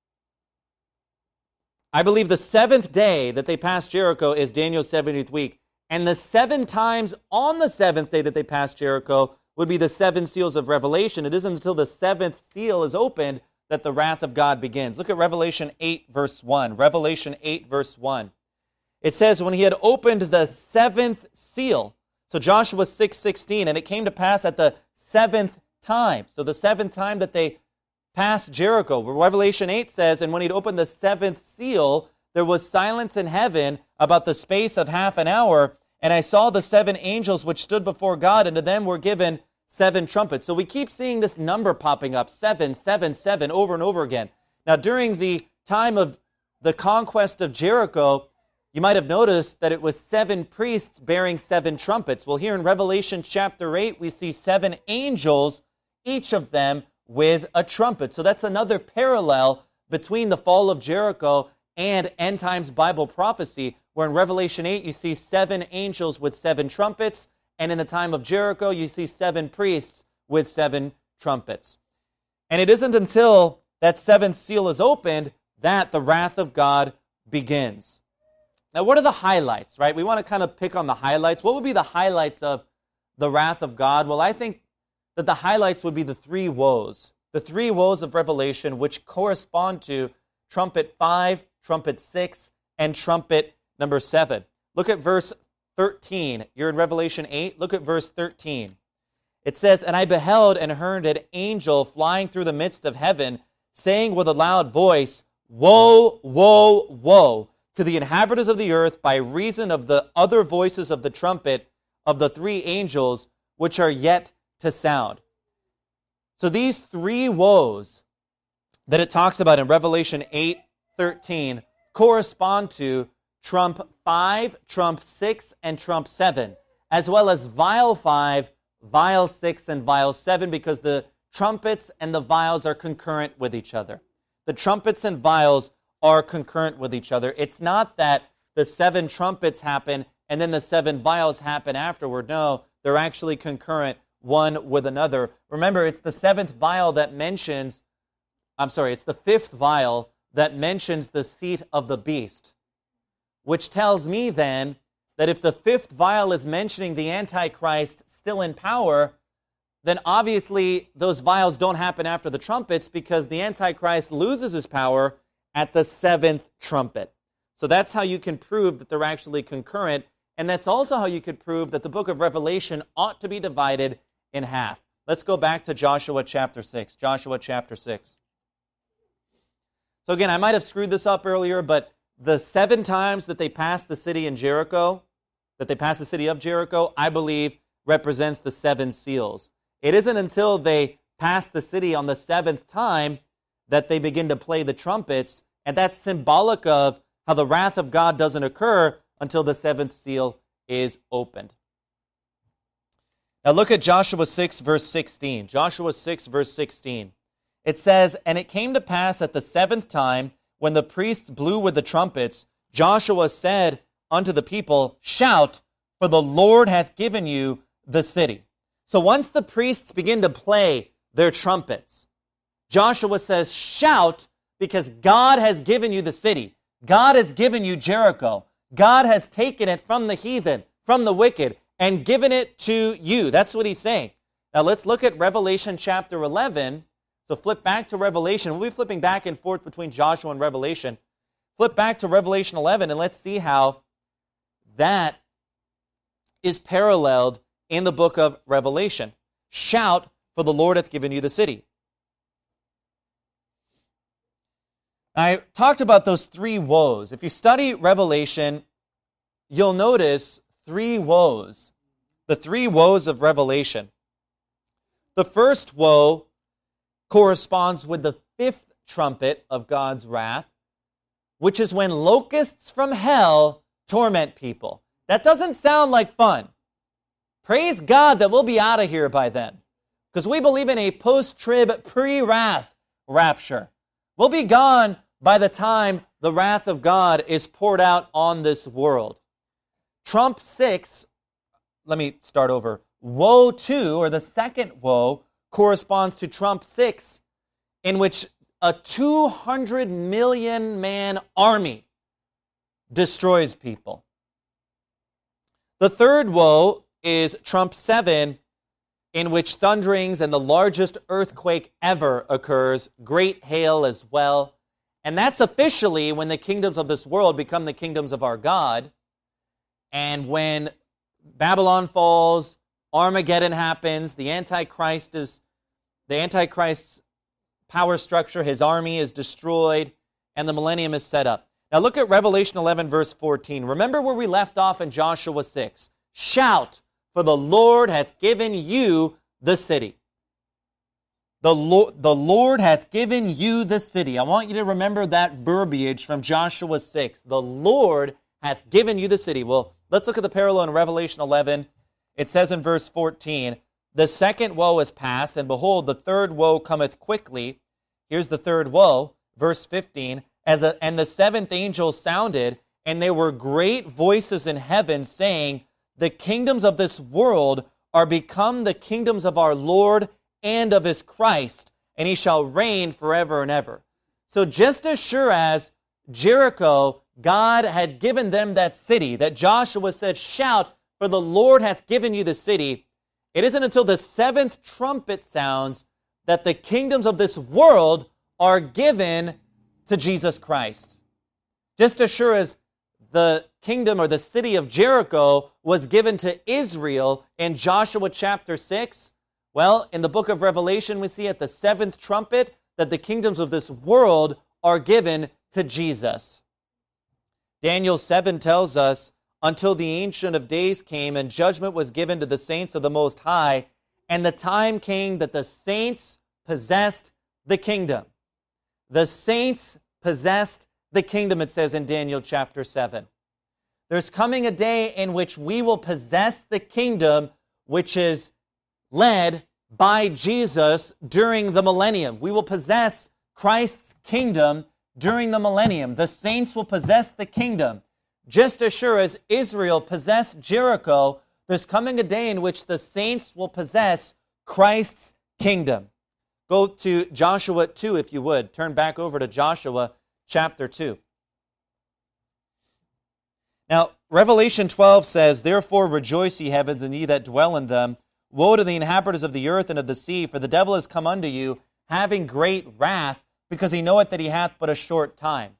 I believe the seventh day that they pass Jericho is Daniel's seventieth week. And the seven times on the seventh day that they pass Jericho would be the seven seals of Revelation. It isn't until the seventh seal is opened that the wrath of God begins. Look at Revelation eight, verse one. Revelation eight, verse one. It says, "When he had opened the seventh seal," so Joshua six sixteen, "and it came to pass at the seventh time." So the seventh time that they passed Jericho. Revelation eight says, "And when he'd opened the seventh seal, there was silence in heaven about the space of half an hour. And I saw the seven angels which stood before God, and to them were given seven trumpets." So we keep seeing this number popping up, seven, seven, seven, over and over again. Now, during the time of the conquest of Jericho, you might have noticed that it was seven priests bearing seven trumpets. Well, here in Revelation chapter eight, we see seven angels, each of them with a trumpet. So that's another parallel between the fall of Jericho and end times Bible prophecy, where in Revelation eight you see seven angels with seven trumpets, and in the time of Jericho you see seven priests with seven trumpets. And it isn't until that seventh seal is opened that the wrath of God begins. Now, what are the highlights, right? We want to kind of pick on the highlights. What would be the highlights of the wrath of God? Well, I think that the highlights would be the three woes. The three woes of Revelation, which correspond to trumpet five, trumpet six, and trumpet number seven. Look at verse thirteen. You're in Revelation eight. Look at verse thirteen. It says, "And I beheld and heard an angel flying through the midst of heaven, saying with a loud voice, Woe, woe, woe to the inhabitants of the earth by reason of the other voices of the trumpet of the three angels which are yet to sound." So these three woes that it talks about in Revelation eight thirteen correspond to trump five, trump six, and trump seven, as well as vial five, vial six, and vial seven, because the trumpets and the vials are concurrent with each other. The trumpets and vials are concurrent with each other. It's not that the seven trumpets happen and then the seven vials happen afterward. No, they're actually concurrent one with another. Remember, it's the seventh vial that mentions, I'm sorry, it's the fifth vial that mentions the seat of the beast, which tells me then that if the fifth vial is mentioning the Antichrist still in power, then obviously those vials don't happen after the trumpets, because the Antichrist loses his power at the seventh trumpet. So that's how you can prove that they're actually concurrent, and that's also how you could prove that the book of Revelation ought to be divided in half. Let's go back to Joshua chapter six. Joshua chapter six. So again, I might have screwed this up earlier, but the seven times that they passed the city in Jericho, that they passed the city of Jericho, I believe represents the seven seals. It isn't until they pass the city on the seventh time that they begin to play the trumpets, and that's symbolic of how the wrath of God doesn't occur until the seventh seal is opened. Now look at Joshua six, verse sixteen. Joshua six, verse sixteen. It says, "And it came to pass at the seventh time, when the priests blew with the trumpets, Joshua said unto the people, Shout, for the Lord hath given you the city." So once the priests begin to play their trumpets, Joshua says, shout, because God has given you the city. God has given you Jericho. God has taken it from the heathen, from the wicked, and given it to you. That's what he's saying. Now let's look at Revelation chapter eleven. So flip back to Revelation. We'll be flipping back and forth between Joshua and Revelation. Flip back to Revelation eleven, and let's see how that is paralleled in the book of Revelation. Shout, for the Lord hath given you the city. I talked about those three woes. If you study Revelation, you'll notice three woes. The three woes of Revelation. The first woe corresponds with the fifth trumpet of God's wrath, which is when locusts from hell torment people. That doesn't sound like fun. Praise God that we'll be out of here by then, because we believe in a post-trib, pre-wrath rapture. We'll be gone by the time the wrath of God is poured out on this world. Trump six, let me start over. Woe two, or the second woe, corresponds to Trump six, in which a two hundred million man army destroys people. The third woe is Trump seven, in which thunderings and the largest earthquake ever occurs, great hail as well. And that's officially when the kingdoms of this world become the kingdoms of our God. And when Babylon falls, Armageddon happens, the Antichrist is, the Antichrist's power structure, his army is destroyed, and the millennium is set up. Now look at Revelation eleven, verse fourteen. Remember where we left off in Joshua six. Shout, for the Lord hath given you the city. The Lord, the Lord hath given you the city. I want you to remember that verbiage from Joshua six. The Lord hath given you the city. Well, let's look at the parallel in Revelation eleven. It says in verse fourteen, the second woe is past, and behold, the third woe cometh quickly. Here's the third woe, verse fifteen. As a, and the seventh angel sounded, and there were great voices in heaven saying, the kingdoms of this world are become the kingdoms of our Lord and of his Christ, and he shall reign forever and ever. So just as sure as Jericho, God had given them that city, that Joshua said, shout, for the Lord hath given you the city, It isn't until the seventh trumpet sounds that the kingdoms of this world are given to Jesus Christ. Just as sure as the kingdom or the city of Jericho was given to Israel in Joshua chapter six, well, in the book of Revelation, we see at the seventh trumpet that the kingdoms of this world are given to Jesus. Daniel seven tells us, until the Ancient of Days came and judgment was given to the saints of the Most High, and the time came that the saints possessed the kingdom. The saints possessed the kingdom, it says in Daniel chapter seven. There's coming a day in which we will possess the kingdom which is led by Jesus during the millennium. We will possess Christ's kingdom during the millennium. The saints will possess the kingdom. Just as sure as Israel possessed Jericho, there's coming a day in which the saints will possess Christ's kingdom. Go to Joshua two, if you would. Turn back over to Joshua chapter two. Now, Revelation twelve says, "Therefore rejoice, ye heavens, and ye that dwell in them. Woe to the inhabitants of the earth and of the sea, for the devil is come unto you, having great wrath, because he knoweth that he hath but a short time."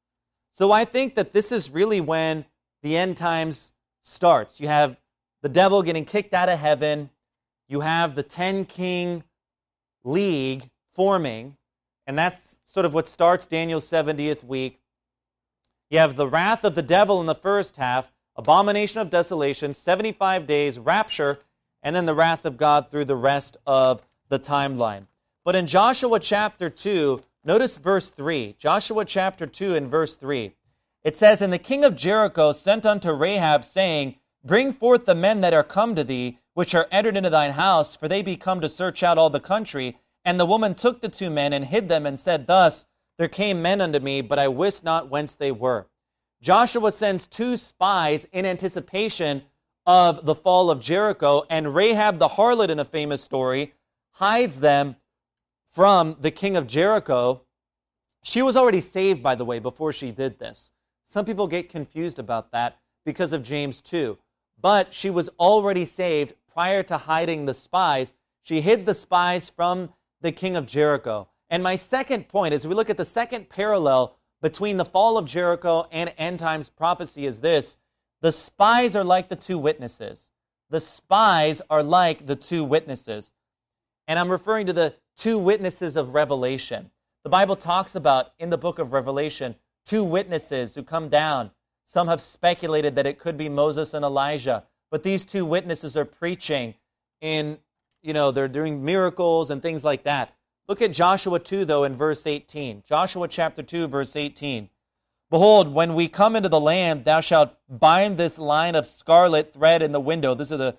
So I think that this is really when the end times starts. You have the devil getting kicked out of heaven. You have the ten-king league forming, and that's sort of what starts Daniel's seventieth week. You have the wrath of the devil in the first half, abomination of desolation, seventy-five days, rapture, and then the wrath of God through the rest of the timeline. But in Joshua chapter two, notice verse three. Joshua chapter two and verse three. It says, "And the king of Jericho sent unto Rahab, saying, Bring forth the men that are come to thee, which are entered into thine house, for they be come to search out all the country. And the woman took the two men and hid them, and said, Thus there came men unto me, but I wist not whence they were." Joshua sends two spies in anticipation of the fall of Jericho, and Rahab the harlot, in a famous story, hides them from the king of Jericho. She was already saved, by the way, before she did this. Some people get confused about that because of James two. But she was already saved prior to hiding the spies. She hid the spies from the king of Jericho. And my second point, as we look at the second parallel between the fall of Jericho and end times prophecy, is this: the spies are like the two witnesses. The spies are like the two witnesses. And I'm referring to the two witnesses of Revelation. The Bible talks about, in the book of Revelation, two witnesses who come down. Some have speculated that it could be Moses and Elijah. But these two witnesses are preaching in, you know, they're doing miracles and things like that. Look at Joshua two, though, in verse eighteen. Joshua chapter two, verse eighteen. "Behold, when we come into the land, thou shalt bind this line of scarlet thread in the window." This is the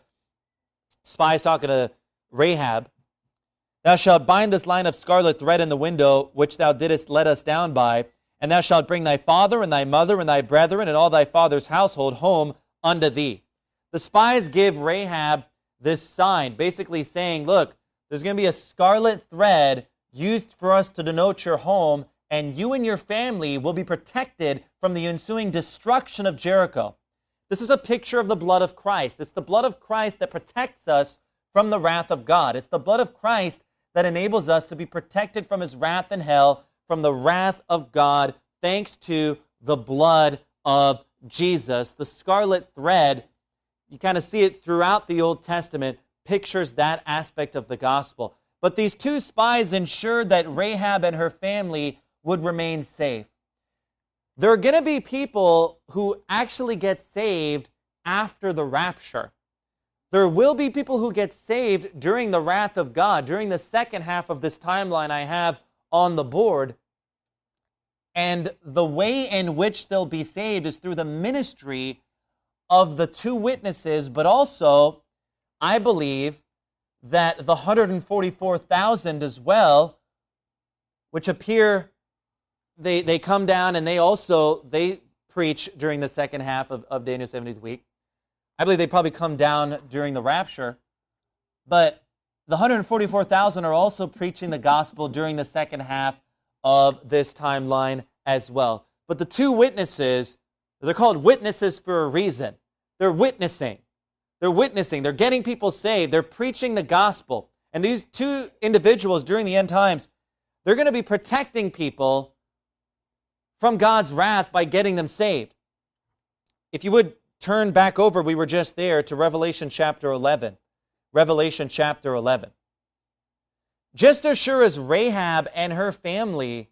spies talking to Rahab. "Thou shalt bind this line of scarlet thread in the window, which thou didst let us down by, and thou shalt bring thy father and thy mother and thy brethren and all thy father's household home unto thee." The spies give Rahab this sign, basically saying, look, there's going to be a scarlet thread used for us to denote your home, and you and your family will be protected from the ensuing destruction of Jericho. This is a picture of the blood of Christ. It's the blood of Christ that protects us from the wrath of God. It's the blood of Christ that enables us to be protected from his wrath in hell, from the wrath of God, thanks to the blood of Jesus. The scarlet thread, you kind of see it throughout the Old Testament, pictures that aspect of the gospel. But these two spies ensured that Rahab and her family would remain safe. There are going to be people who actually get saved after the rapture. There will be people who get saved during the wrath of God, during the second half of this timeline I have on the board. And the way in which they'll be saved is through the ministry of the two witnesses, but also, I believe, that the one hundred forty-four thousand as well, which appear, they, they come down and they also, they preach during the second half of, of Daniel's seventieth week. I believe they probably come down during the rapture. But the one hundred forty-four thousand are also preaching the gospel during the second half of this timeline as well. But the two witnesses, they're called witnesses for a reason. They're witnessing. They're witnessing. They're getting people saved. They're preaching the gospel. And these two individuals during the end times, they're going to be protecting people from God's wrath by getting them saved. If you would turn back over, we were just there, to Revelation chapter eleven. Revelation chapter eleven. Just as sure as Rahab and her family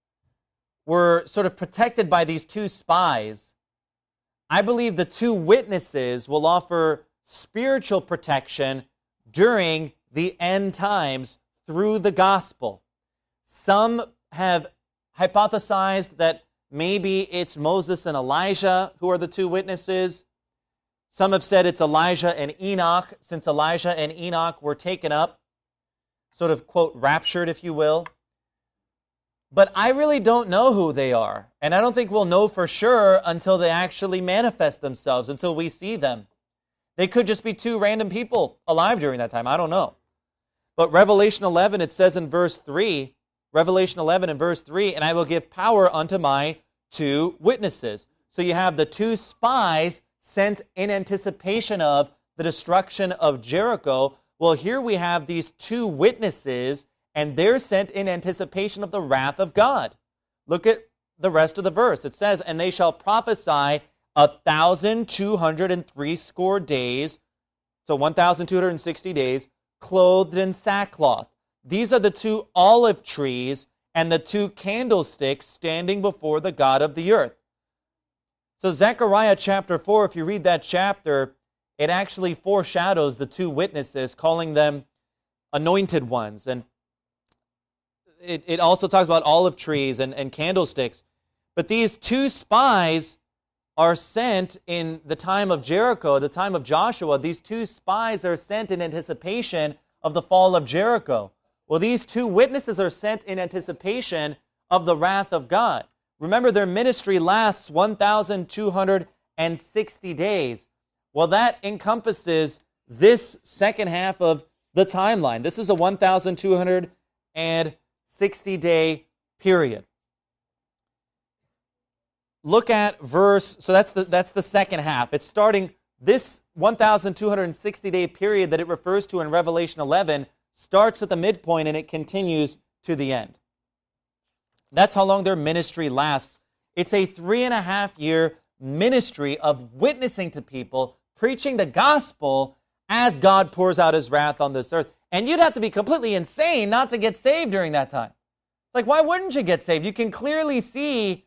were sort of protected by these two spies, I believe the two witnesses will offer spiritual protection during the end times through the gospel. Some have hypothesized that maybe it's Moses and Elijah who are the two witnesses. Some have said it's Elijah and Enoch, since Elijah and Enoch were taken up, sort of, quote, raptured, if you will. But I really don't know who they are, and I don't think we'll know for sure until they actually manifest themselves, until we see them. They could just be two random people alive during that time. I don't know. But Revelation eleven, it says in verse three, Revelation eleven and verse three, and I will give power unto my two witnesses. So you have the two spies sent in anticipation of the destruction of Jericho. Well, here we have these two witnesses, and they're sent in anticipation of the wrath of God. Look at the rest of the verse. It says, and they shall prophesy a thousand two hundred and three score days, so one thousand two hundred and sixty days, clothed in sackcloth. These are the two olive trees and the two candlesticks standing before the God of the earth. So Zechariah chapter four, if you read that chapter, it actually foreshadows the two witnesses, calling them anointed ones. And it, it also talks about olive trees and, and candlesticks. But these two spies are sent in the time of Jericho, the time of Joshua. These two spies are sent in anticipation of the fall of Jericho. Well, these two witnesses are sent in anticipation of the wrath of God. Remember, their ministry lasts one thousand two hundred sixty days. Well, that encompasses this second half of the timeline. This is a one thousand two hundred sixty day period. Look at verse, so that's the, that's the second half. It's starting, this one thousand two hundred sixty day period that it refers to in Revelation eleven starts at the midpoint and it continues to the end. That's how long their ministry lasts. It's a three and a half year ministry of witnessing to people, preaching the gospel as God pours out his wrath on this earth. And you'd have to be completely insane not to get saved during that time. Like, why wouldn't you get saved? You can clearly see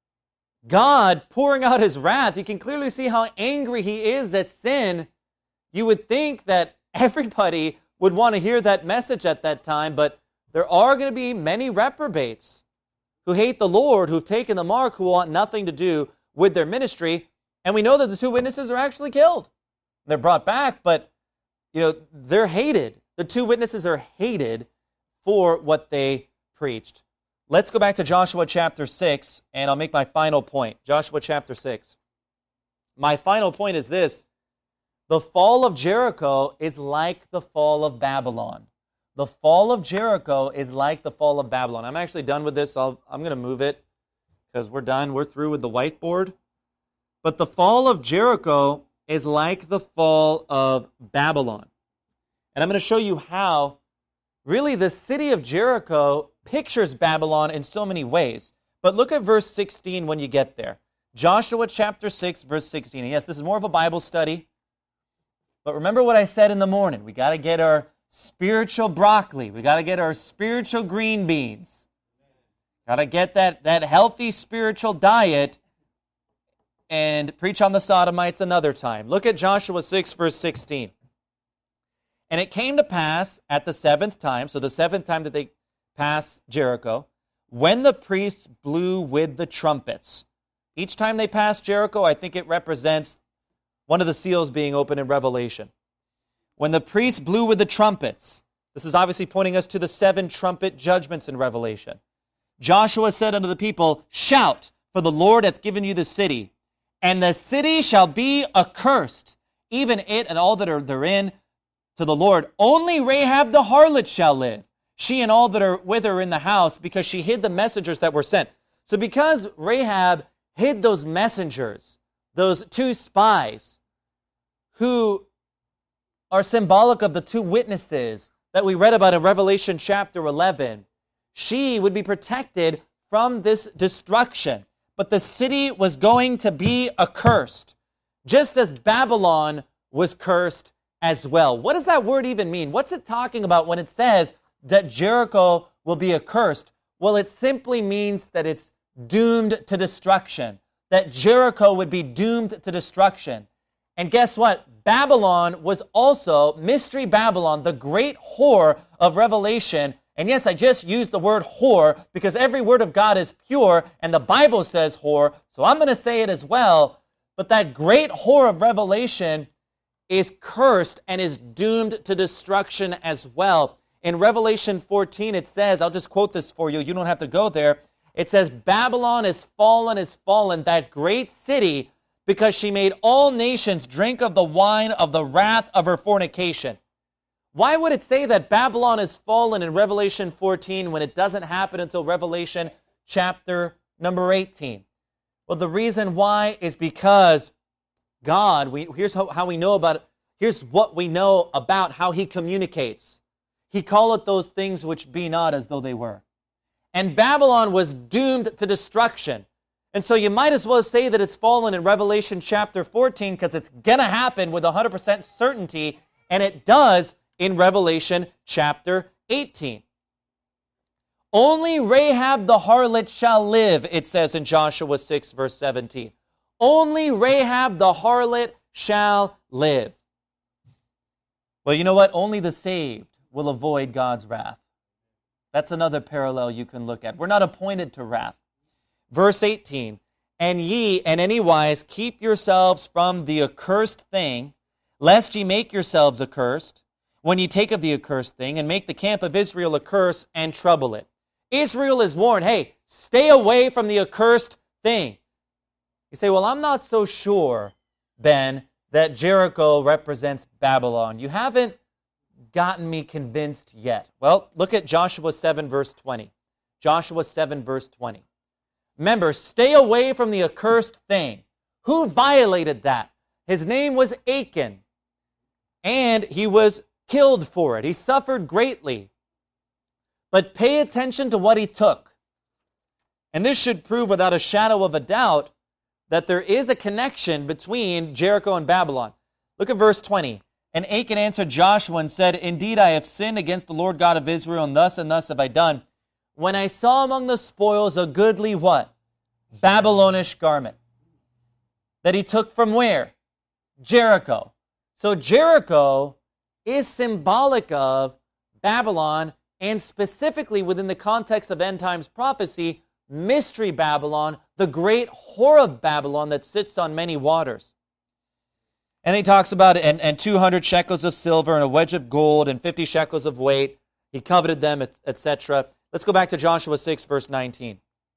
God pouring out his wrath. You can clearly see how angry he is at sin. You would think that everybody would want to hear that message at that time, but there are going to be many reprobates who hate the Lord, who've taken the mark, who want nothing to do with their ministry. And we know that the two witnesses are actually killed. They're brought back, but you know, they're hated. The two witnesses are hated for what they preached. Let's go back to Joshua chapter six, and I'll make my final point. Joshua chapter six. My final point is this. The fall of Jericho is like the fall of Babylon. The fall of Jericho is like the fall of Babylon. I'm actually done with this. I'll, I'm going to move it because we're done. We're through with the whiteboard. But the fall of Jericho is like the fall of Babylon. And I'm going to show you how really the city of Jericho pictures Babylon in so many ways. But look at verse sixteen when you get there. Joshua chapter six, verse sixteen. And yes, this is more of a Bible study. But remember what I said in the morning. We got to get our spiritual broccoli. We got to get our spiritual green beans. Got to get that, that healthy spiritual diet and preach on the sodomites another time. Look at Joshua six, verse sixteen. And it came to pass at the seventh time, so the seventh time that they pass Jericho, when the priests blew with the trumpets. Each time they pass Jericho, I think it represents one of the seals being opened in Revelation. When the priests blew with the trumpets, this is obviously pointing us to the seven trumpet judgments in Revelation. Joshua said unto the people, shout, for the Lord hath given you the city, and the city shall be accursed, even it and all that are therein, to the Lord. Only Rahab the harlot shall live, she and all that are with her in the house, because she hid the messengers that were sent. So because Rahab hid those messengers, those two spies, who are symbolic of the two witnesses that we read about in Revelation chapter eleven. She would be protected from this destruction, but the city was going to be accursed, just as Babylon was cursed as well. What does that word even mean? What's it talking about when it says that Jericho will be accursed? Well, it simply means that it's doomed to destruction, that Jericho would be doomed to destruction. And guess what? Babylon was also, Mystery Babylon, the great whore of Revelation. And yes, I just used the word whore because every word of God is pure, and the Bible says whore, so I'm going to say it as well. But that great whore of Revelation is cursed and is doomed to destruction as well. In Revelation fourteen, it says, I'll just quote this for you, you don't have to go there. It says, Babylon is fallen, is fallen, that great city, because she made all nations drink of the wine of the wrath of her fornication. Why would it say that Babylon is fallen in Revelation fourteen when it doesn't happen until Revelation chapter number eighteen? Well, the reason why is because God, we, here's how, how we know about it. Here's what we know about how he communicates. He calleth those things which be not as though they were. And Babylon was doomed to destruction. And so you might as well say that it's fallen in Revelation chapter fourteen because it's going to happen with one hundred percent certainty, and it does in Revelation chapter eighteen. Only Rahab the harlot shall live, it says in Joshua six, verse seventeen. Only Rahab the harlot shall live. Well, you know what? Only the saved will avoid God's wrath. That's another parallel you can look at. We're not appointed to wrath. Verse eighteen, and ye in any wise keep yourselves from the accursed thing, lest ye make yourselves accursed, when ye take of the accursed thing, and make the camp of Israel a curse and trouble it. Israel is warned, hey, stay away from the accursed thing. You say, well, I'm not so sure, Ben, that Jericho represents Babylon. You haven't gotten me convinced yet. Well, look at Joshua seven, verse twenty. Joshua seven, verse twenty. Remember, stay away from the accursed thing. Who violated that? His name was Achan, and he was killed for it. He suffered greatly. But pay attention to what he took. And this should prove without a shadow of a doubt that there is a connection between Jericho and Babylon. Look at verse twenty. And Achan answered Joshua and said, indeed, I have sinned against the Lord God of Israel, and thus and thus have I done. When I saw among the spoils a goodly what? Babylonish garment. That he took from where? Jericho. So Jericho is symbolic of Babylon, and specifically within the context of end times prophecy, Mystery Babylon, the great whore of Babylon that sits on many waters. And he talks about it, and, and two hundred shekels of silver and a wedge of gold and fifty shekels of weight. He coveted them, et cetera. Let's go back to Joshua six, verse nineteen.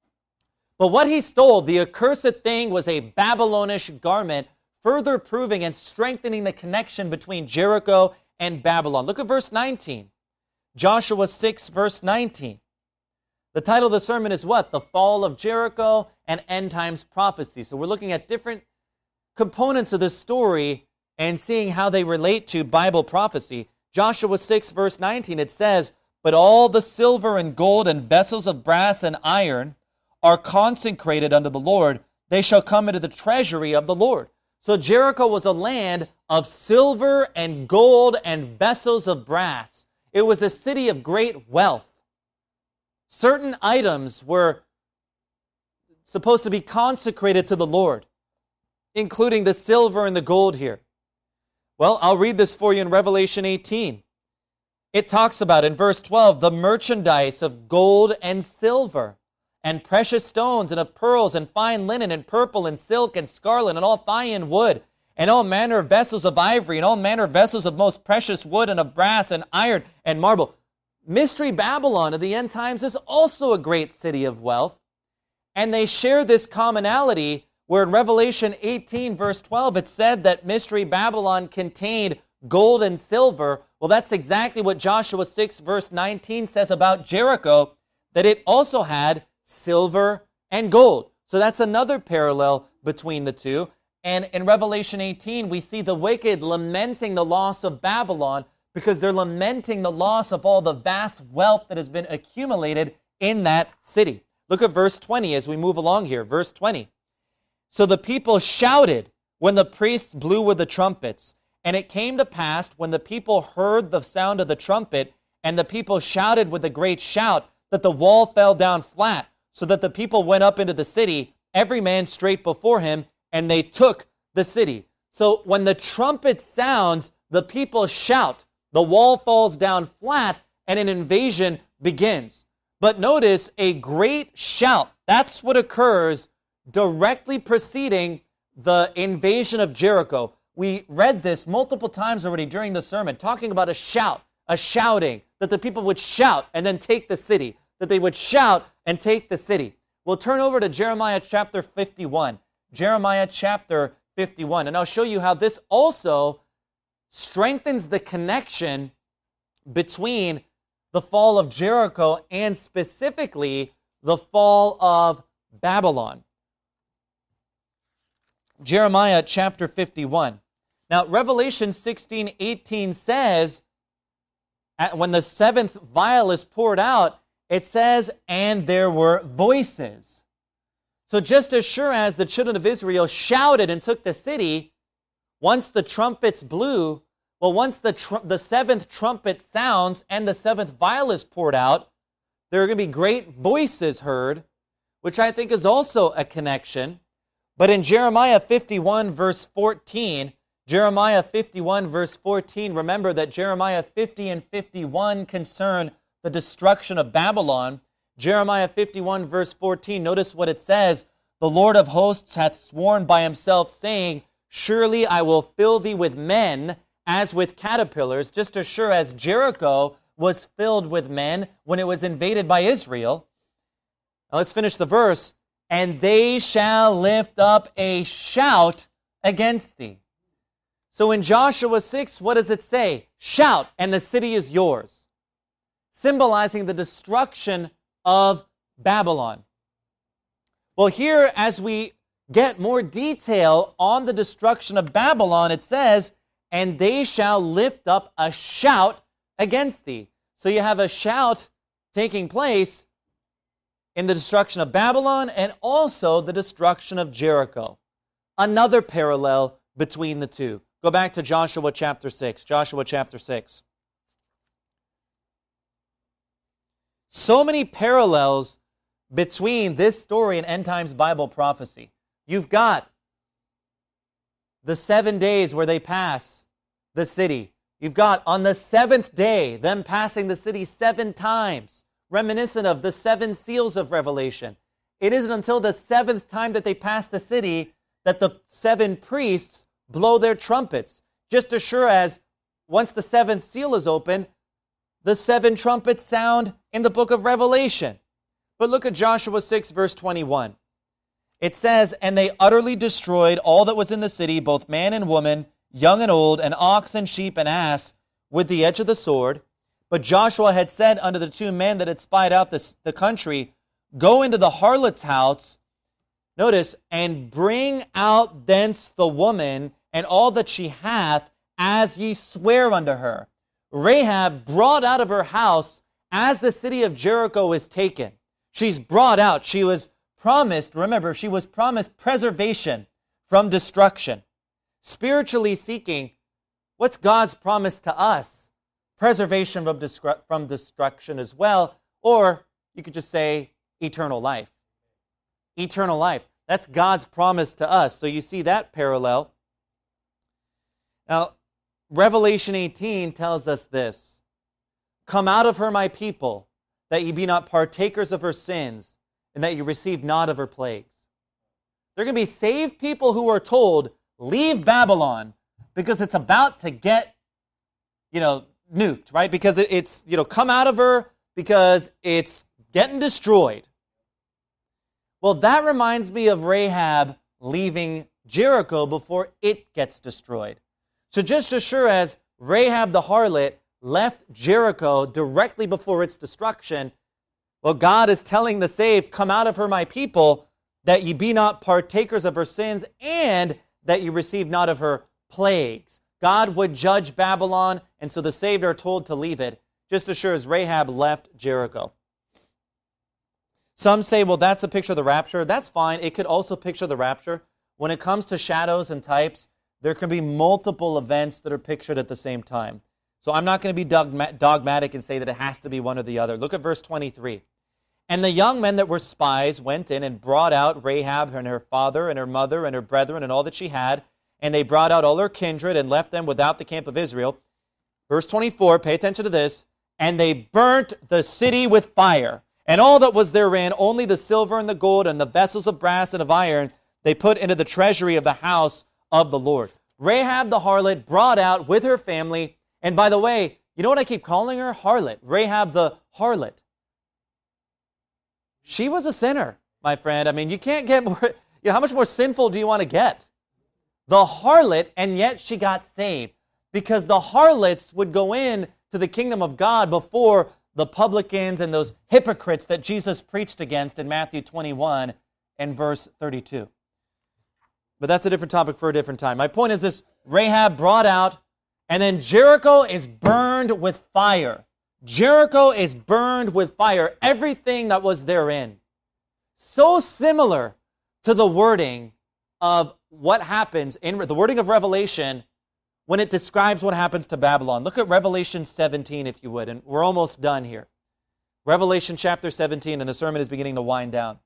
But what he stole, the accursed thing, was a Babylonish garment, further proving and strengthening the connection between Jericho and Babylon. Look at verse nineteen. Joshua six, verse nineteen. The title of the sermon is what? The Fall of Jericho and End Times Prophecy. So we're looking at different components of this story and seeing how they relate to Bible prophecy. Joshua six, verse nineteen, it says, but all the silver and gold and vessels of brass and iron are consecrated unto the Lord. They shall come into the treasury of the Lord. So Jericho was a land of silver and gold and vessels of brass. It was a city of great wealth. Certain items were supposed to be consecrated to the Lord, including the silver and the gold here. Well, I'll read this for you in Revelation eighteen. It talks about, in verse twelve, the merchandise of gold and silver, and precious stones, and of pearls, and fine linen, and purple, and silk, and scarlet, and all fine wood, and all manner of vessels of ivory, and all manner of vessels of most precious wood, and of brass, and iron, and marble. Mystery Babylon of the end times is also a great city of wealth, and they share this commonality where in Revelation eighteen, verse twelve, it said that Mystery Babylon contained gold and silver. Well, that's exactly what Joshua six, verse nineteen says about Jericho, that it also had silver and gold. So that's another parallel between the two. And in Revelation eighteen, we see the wicked lamenting the loss of Babylon because they're lamenting the loss of all the vast wealth that has been accumulated in that city. Look at verse twenty as we move along here. Verse twenty. So the people shouted when the priests blew with the trumpets. And it came to pass when the people heard the sound of the trumpet, and the people shouted with a great shout, that the wall fell down flat, so that the people went up into the city, every man straight before him, and they took the city. So when the trumpet sounds, the people shout, the wall falls down flat, and an invasion begins. But notice a great shout. That's what occurs directly preceding the invasion of Jericho. We read this multiple times already during the sermon, talking about a shout, a shouting, that the people would shout and then take the city, that they would shout and take the city. We'll turn over to Jeremiah chapter fifty-one. Jeremiah chapter fifty-one. And I'll show you how this also strengthens the connection between the fall of Jericho and specifically the fall of Babylon. Jeremiah chapter fifty-one. Now, Revelation sixteen eighteen says, when the seventh vial is poured out, it says, and there were voices. So just as sure as the children of Israel shouted and took the city, once the trumpets blew, well, once the tr- the seventh trumpet sounds and the seventh vial is poured out, there are going to be great voices heard, which I think is also a connection. But in Jeremiah fifty-one, verse fourteen, Jeremiah fifty-one, verse fourteen, remember that Jeremiah fifty and fifty-one concern the destruction of Babylon. Jeremiah fifty-one, verse fourteen, notice what it says. The Lord of hosts hath sworn by himself, saying, surely I will fill thee with men as with caterpillars, just as sure as Jericho was filled with men when it was invaded by Israel. Now let's finish the verse. And they shall lift up a shout against thee. So in Joshua six, what does it say? Shout, and the city is yours, symbolizing the destruction of Babylon. Well, here, as we get more detail on the destruction of Babylon, it says, and they shall lift up a shout against thee. So you have a shout taking place in the destruction of Babylon and also the destruction of Jericho. Another parallel between the two. Go back to Joshua chapter six. Joshua chapter six. So many parallels between this story and end times Bible prophecy. You've got the seven days where they pass the city. You've got on the seventh day them passing the city seven times, reminiscent of the seven seals of Revelation. It isn't until the seventh time that they pass the city that the seven priests blow their trumpets, just as sure as once the seventh seal is open, the seven trumpets sound in the book of Revelation. But look at Joshua six, verse twenty-one. It says, and they utterly destroyed all that was in the city, both man and woman, young and old, and ox and sheep and ass, with the edge of the sword. But Joshua had said unto the two men that had spied out the, the country, go into the harlot's house, notice, and bring out thence the woman and all that she hath, as ye swear unto her. Rahab brought out of her house as the city of Jericho is taken. She's brought out. She was promised, remember, she was promised preservation from destruction. Spiritually seeking, what's God's promise to us? Preservation from, destru- from destruction as well, or you could just say eternal life. Eternal life. That's God's promise to us. So you see that parallel. Now, Revelation eighteen tells us this. Come out of her, my people, that ye be not partakers of her sins, and that ye receive not of her plagues. There are going to be saved people who are told, leave Babylon, because it's about to get, you know, nuked, right? Because it's, you know, come out of her because it's getting destroyed. Well, that reminds me of Rahab leaving Jericho before it gets destroyed. So just as sure as Rahab the harlot left Jericho directly before its destruction, well, God is telling the saved, come out of her, my people, that ye be not partakers of her sins, and that you receive not of her plagues. God would judge Babylon, and so the saved are told to leave it, just as sure as Rahab left Jericho. Some say, well, that's a picture of the rapture. That's fine. It could also picture the rapture. When it comes to shadows and types, there can be multiple events that are pictured at the same time. So I'm not going to be dogma- dogmatic and say that it has to be one or the other. Look at verse twenty-three. And the young men that were spies went in and brought out Rahab and her father and her mother and her brethren and all that she had, and they brought out all her kindred and left them without the camp of Israel. Verse twenty-four, pay attention to this. And they burnt the city with fire, and all that was therein, only the silver and the gold and the vessels of brass and of iron, they put into the treasury of the house of the Lord. Rahab the harlot brought out with her family, and by the way, you know what I keep calling her? Harlot. Rahab the harlot. She was a sinner, my friend. I mean, you can't get more, you know, how much more sinful do you want to get? The harlot, and yet she got saved, because the harlots would go in to the kingdom of God before the publicans and those hypocrites that Jesus preached against in Matthew twenty-one and verse thirty-two. But that's a different topic for a different time. My point is this: Rahab brought out, and then Jericho is burned with fire. Jericho is burned with fire, everything that was therein. So similar to the wording of what happens in the wording of Revelation when it describes what happens to Babylon. Look at Revelation seventeen, if you would, and we're almost done here. Revelation chapter seventeen, and the sermon is beginning to wind down.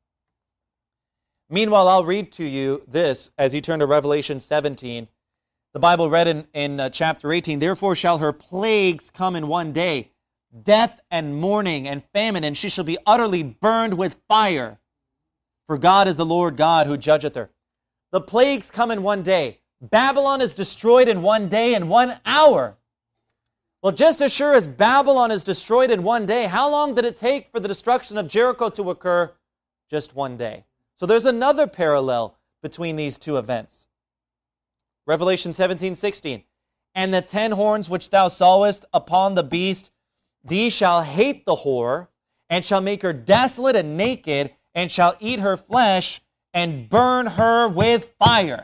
Meanwhile, I'll read to you this as you turn to Revelation seventeen. The Bible read in, in uh, chapter eighteen, therefore shall her plagues come in one day, death and mourning and famine, and she shall be utterly burned with fire. For God is the Lord God who judgeth her. The plagues come in one day. Babylon is destroyed in one day, in one hour. Well, just as sure as Babylon is destroyed in one day, how long did it take for the destruction of Jericho to occur? Just one day. So there's another parallel between these two events. Revelation seventeen sixteen. And the ten horns which thou sawest upon the beast, these shall hate the whore, and shall make her desolate and naked, and shall eat her flesh, and burn her with fire.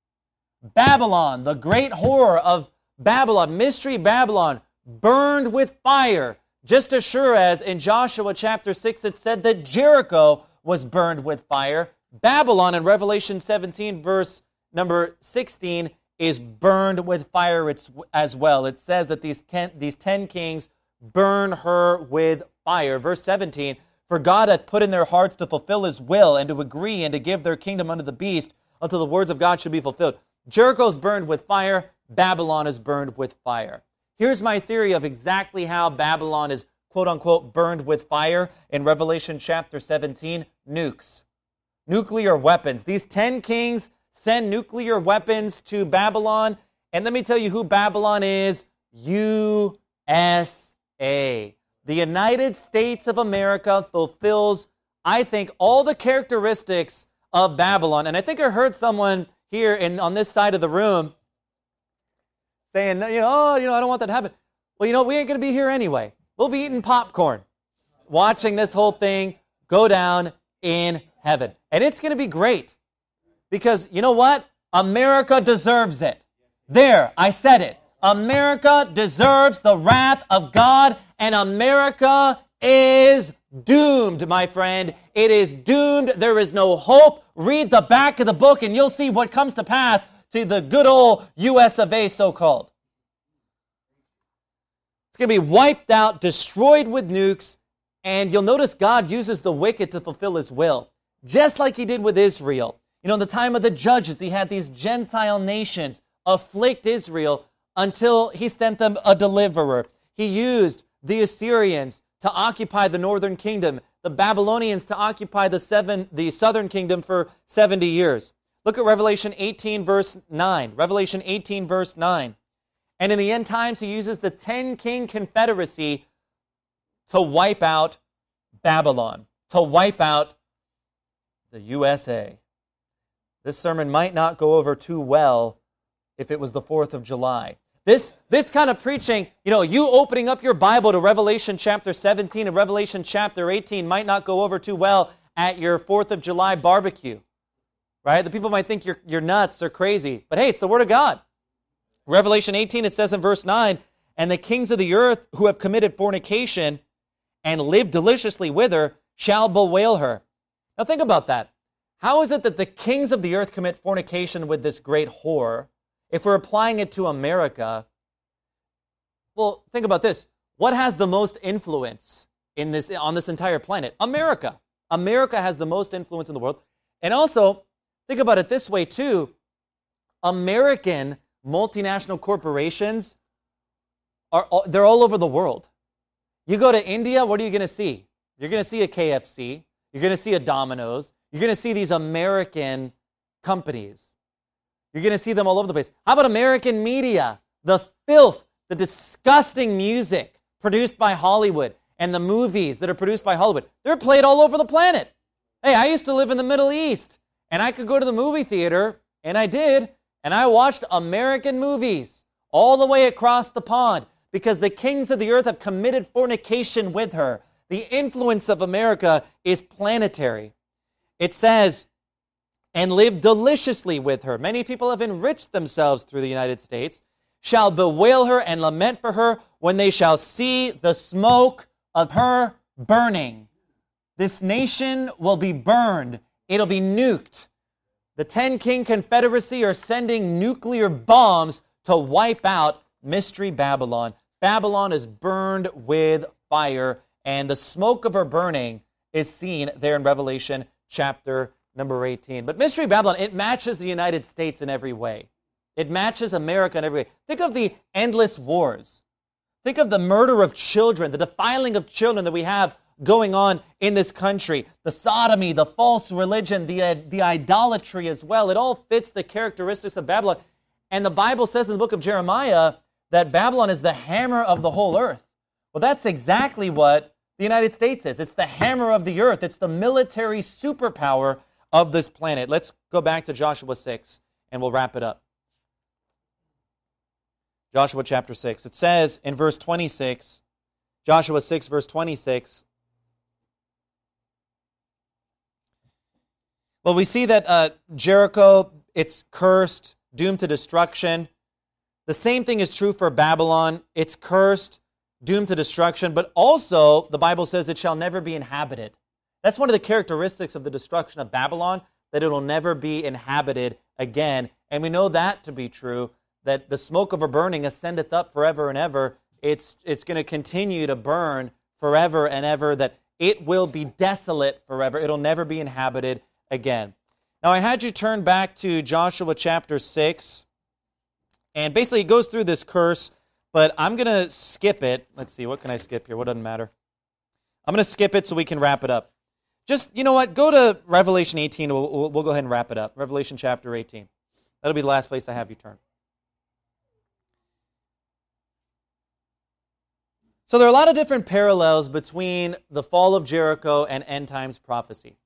Babylon, the great whore of Babylon, Mystery Babylon, burned with fire, just as sure as in Joshua chapter six it said that Jericho was burned with fire. Babylon in Revelation seventeen verse number sixteen is burned with fire as well. It says that these ten, these ten kings burn her with fire. Verse seventeen, for God hath put in their hearts to fulfill his will and to agree and to give their kingdom unto the beast until the words of God should be fulfilled. Jericho is burned with fire. Babylon is burned with fire. Here's my theory of exactly how Babylon is quote-unquote burned with fire in Revelation chapter seventeen. Nukes. Nuclear weapons. These ten kings send nuclear weapons to Babylon. And let me tell you who Babylon is. U S A. The United States of America fulfills, I think, all the characteristics of Babylon. And I think I heard someone here in, on this side of the room saying, you know, oh, you know, I don't want that to happen. Well, you know, we ain't going to be here anyway. We'll be eating popcorn, watching this whole thing go down in heaven. And it's going to be great because, you know what? America deserves it. There, I said it. America deserves the wrath of God, and America is doomed, my friend. It is doomed. There is no hope. Read the back of the book, and you'll see what comes to pass to the good old U S of A, so-called. It's going to be wiped out, destroyed with nukes, and you'll notice God uses the wicked to fulfill his will, just like he did with Israel. You know, in the time of the judges, he had these Gentile nations afflict Israel until he sent them a deliverer. He used the Assyrians to occupy the northern kingdom, the Babylonians to occupy the seven, the southern kingdom for seventy years. Look at Revelation eighteen, verse nine. Revelation eighteen, verse nine. And in the end times, he uses the ten-king confederacy to wipe out Babylon, to wipe out the U S A. This sermon might not go over too well if it was the fourth of July. This, this kind of preaching, you know, you opening up your Bible to Revelation chapter seventeen and Revelation chapter eighteen might not go over too well at your fourth of July barbecue. right? The people might think you're, you're nuts or crazy, but hey, it's the Word of God. Revelation eighteen, it says in verse nine, and the kings of the earth who have committed fornication and lived deliciously with her shall bewail her. Now think about that. How is it that the kings of the earth commit fornication with this great whore? If we're applying it to America, well, think about this. What has the most influence in this on this entire planet? America. America has the most influence in the world. And also, think about it this way too. American multinational corporations are all, they're all over the world. You go to India, what are you going to see? You're going to see a K F C. You're going to see a Domino's. You're going to see these American companies. You're going to see them all over the place. How about American media? The filth, the disgusting music produced by Hollywood and the movies that are produced by Hollywood. They're played all over the planet. Hey, I used to live in the Middle East, and I could go to the movie theater, and I did, and I watched American movies all the way across the pond because the kings of the earth have committed fornication with her. The influence of America is planetary. It says, and live deliciously with her. Many people have enriched themselves through the United States, shall bewail her and lament for her when they shall see the smoke of her burning. This nation will be burned. It'll be nuked. The Ten King Confederacy are sending nuclear bombs to wipe out Mystery Babylon. Babylon is burned with fire, and the smoke of her burning is seen there in Revelation chapter number eighteen. But Mystery Babylon, it matches the United States in every way. It matches America in every way. Think of the endless wars. Think of the murder of children, the defiling of children that we have going on in this country. The sodomy, the false religion, the, uh, the idolatry as well. It all fits the characteristics of Babylon. And the Bible says in the book of Jeremiah that Babylon is the hammer of the whole earth. Well, that's exactly what the United States is. It's the hammer of the earth. It's the military superpower of this planet. Let's go back to Joshua six, and we'll wrap it up. Joshua chapter six. It says in verse twenty-six, Joshua six, verse twenty-six, well, we see that uh, Jericho, it's cursed, doomed to destruction. The same thing is true for Babylon. It's cursed, doomed to destruction, but also the Bible says it shall never be inhabited. That's one of the characteristics of the destruction of Babylon, that it will never be inhabited again. And we know that to be true, that the smoke of her burning ascendeth up forever and ever. It's, it's going to continue to burn forever and ever, that it will be desolate forever. It'll never be inhabited again. Now, I had you turn back to Joshua chapter six, and basically it goes through this curse, but I'm going to skip it. Let's see, what can I skip here? What doesn't matter? I'm going to skip it so we can wrap it up. Just, you know what, go to Revelation eighteen. We'll, we'll, we'll go ahead and wrap it up. Revelation chapter eighteen. That'll be the last place I have you turn. So there are a lot of different parallels between the fall of Jericho and end times prophecy.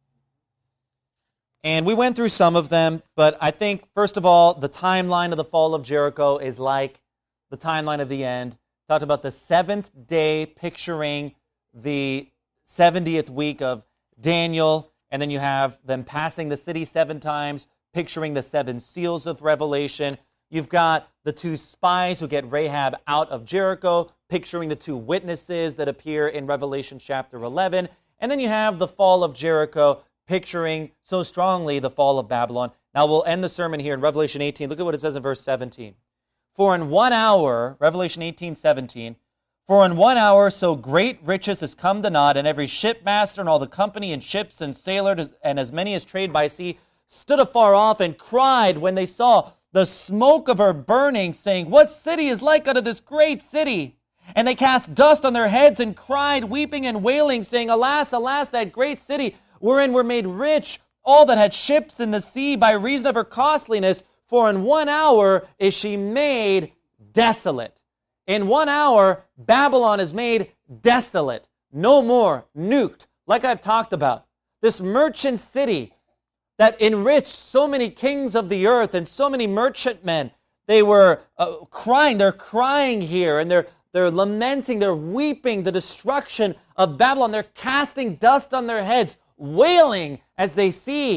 And we went through some of them, but I think, first of all, the timeline of the fall of Jericho is like the timeline of the end. Talked about the seventh day picturing the seventieth week of Daniel, and then you have them passing the city seven times, picturing the seven seals of Revelation. You've got the two spies who get Rahab out of Jericho, picturing the two witnesses that appear in Revelation chapter eleven. And then you have the fall of Jericho, picturing so strongly the fall of Babylon. Now we'll end the sermon here in Revelation eighteen. Look at what it says in verse seventeen. For in one hour, Revelation eighteen, seventeen, for in one hour so great riches has come to naught, and every shipmaster and all the company and ships and sailors and as many as trade by sea stood afar off and cried when they saw the smoke of her burning, saying, what city is like unto this great city? And they cast dust on their heads and cried, weeping and wailing, saying, alas, alas, that great city, wherein were made rich all that had ships in the sea by reason of her costliness, for in one hour is she made desolate. In one hour, Babylon is made desolate, no more, nuked, like I've talked about. This merchant city that enriched so many kings of the earth and so many merchantmen, they were uh, crying, they're crying here, and they're they're lamenting, they're weeping the destruction of Babylon. They're casting dust on their heads, wailing as they see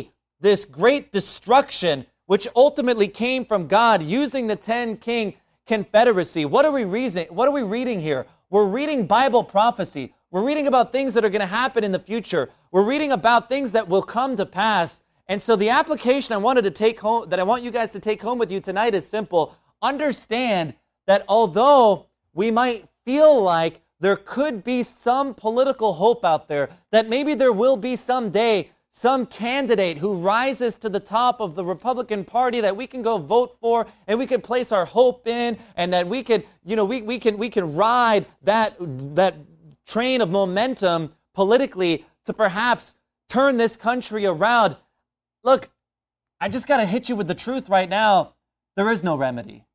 this great destruction, which ultimately came from God using the ten-king confederacy. What are we reason, What are we reading here? We're reading Bible prophecy. We're reading about things that are going to happen in the future. We're reading about things that will come to pass. And so the application I wanted to take home, that I want you guys to take home with you tonight is simple. Understand that although we might feel like there could be some political hope out there, that maybe there will be someday some candidate who rises to the top of the Republican Party that we can go vote for and we can place our hope in, and that we could, you know, we, we can we can ride that that train of momentum politically to perhaps turn this country around. Look, I just got to hit you with the truth right now. There is no remedy.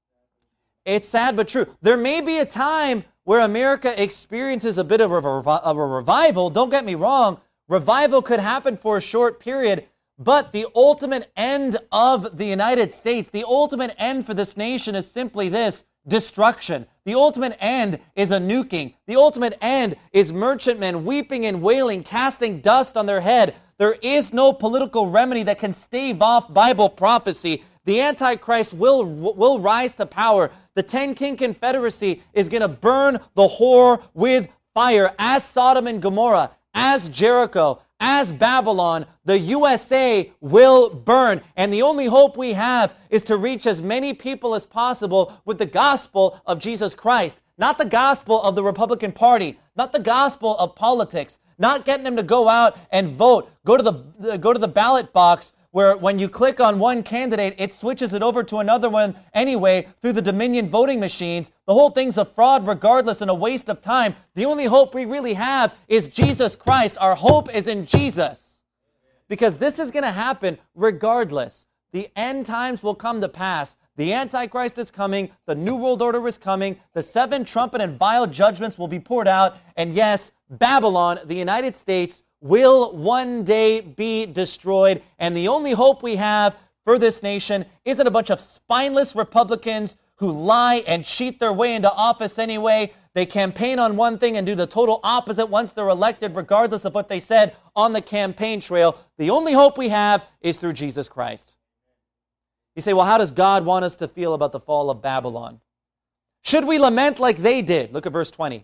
It's sad but true. There may be a time where America experiences a bit of a, revi- of a revival. Don't get me wrong. Revival could happen for a short period, but the ultimate end of the United States, the ultimate end for this nation is simply this: destruction. The ultimate end is a nuking. The ultimate end is merchantmen weeping and wailing, casting dust on their head. There is no political remedy that can stave off Bible prophecy. The Antichrist will, will rise to power. The ten-king confederacy is going to burn the whore with fire, as Sodom and Gomorrah, as Jericho, as Babylon. The U S A will burn. And the only hope we have is to reach as many people as possible with the gospel of Jesus Christ. Not the gospel of the Republican Party, not the gospel of politics, not getting them to go out and vote, go to the go to the ballot box, where when you click on one candidate, it switches it over to another one anyway through the Dominion voting machines. The whole thing's a fraud regardless and a waste of time. The only hope we really have is Jesus Christ. Our hope is in Jesus. Because this is going to happen regardless. The end times will come to pass. The Antichrist is coming. The New World Order is coming. The seven trumpet and vial judgments will be poured out. And yes, Babylon, the United States, will one day be destroyed. And the only hope we have for this nation isn't a bunch of spineless Republicans who lie and cheat their way into office anyway. They campaign on one thing and do the total opposite once they're elected, regardless of what they said on the campaign trail. The only hope we have is through Jesus Christ. You say, well, how does God want us to feel about the fall of Babylon? Should we lament like they did? Look at verse twenty.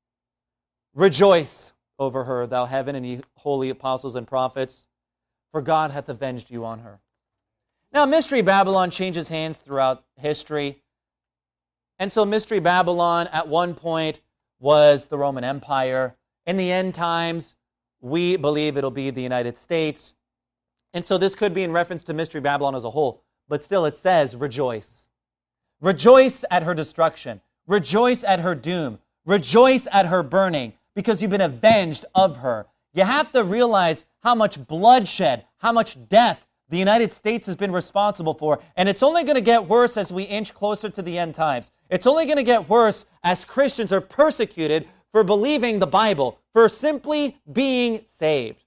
Rejoice over her, thou heaven, and ye holy apostles and prophets, for God hath avenged you on her. Now, Mystery Babylon changes hands throughout history. And so Mystery Babylon at one point was the Roman Empire. In the end times, we believe it'll be the United States. And so this could be in reference to Mystery Babylon as a whole. But still it says, rejoice. Rejoice at her destruction. Rejoice at her doom. Rejoice at her burning, because you've been avenged of her. You have to realize how much bloodshed, how much death the United States has been responsible for. And it's only going to get worse as we inch closer to the end times. It's only going to get worse as Christians are persecuted for believing the Bible, for simply being saved.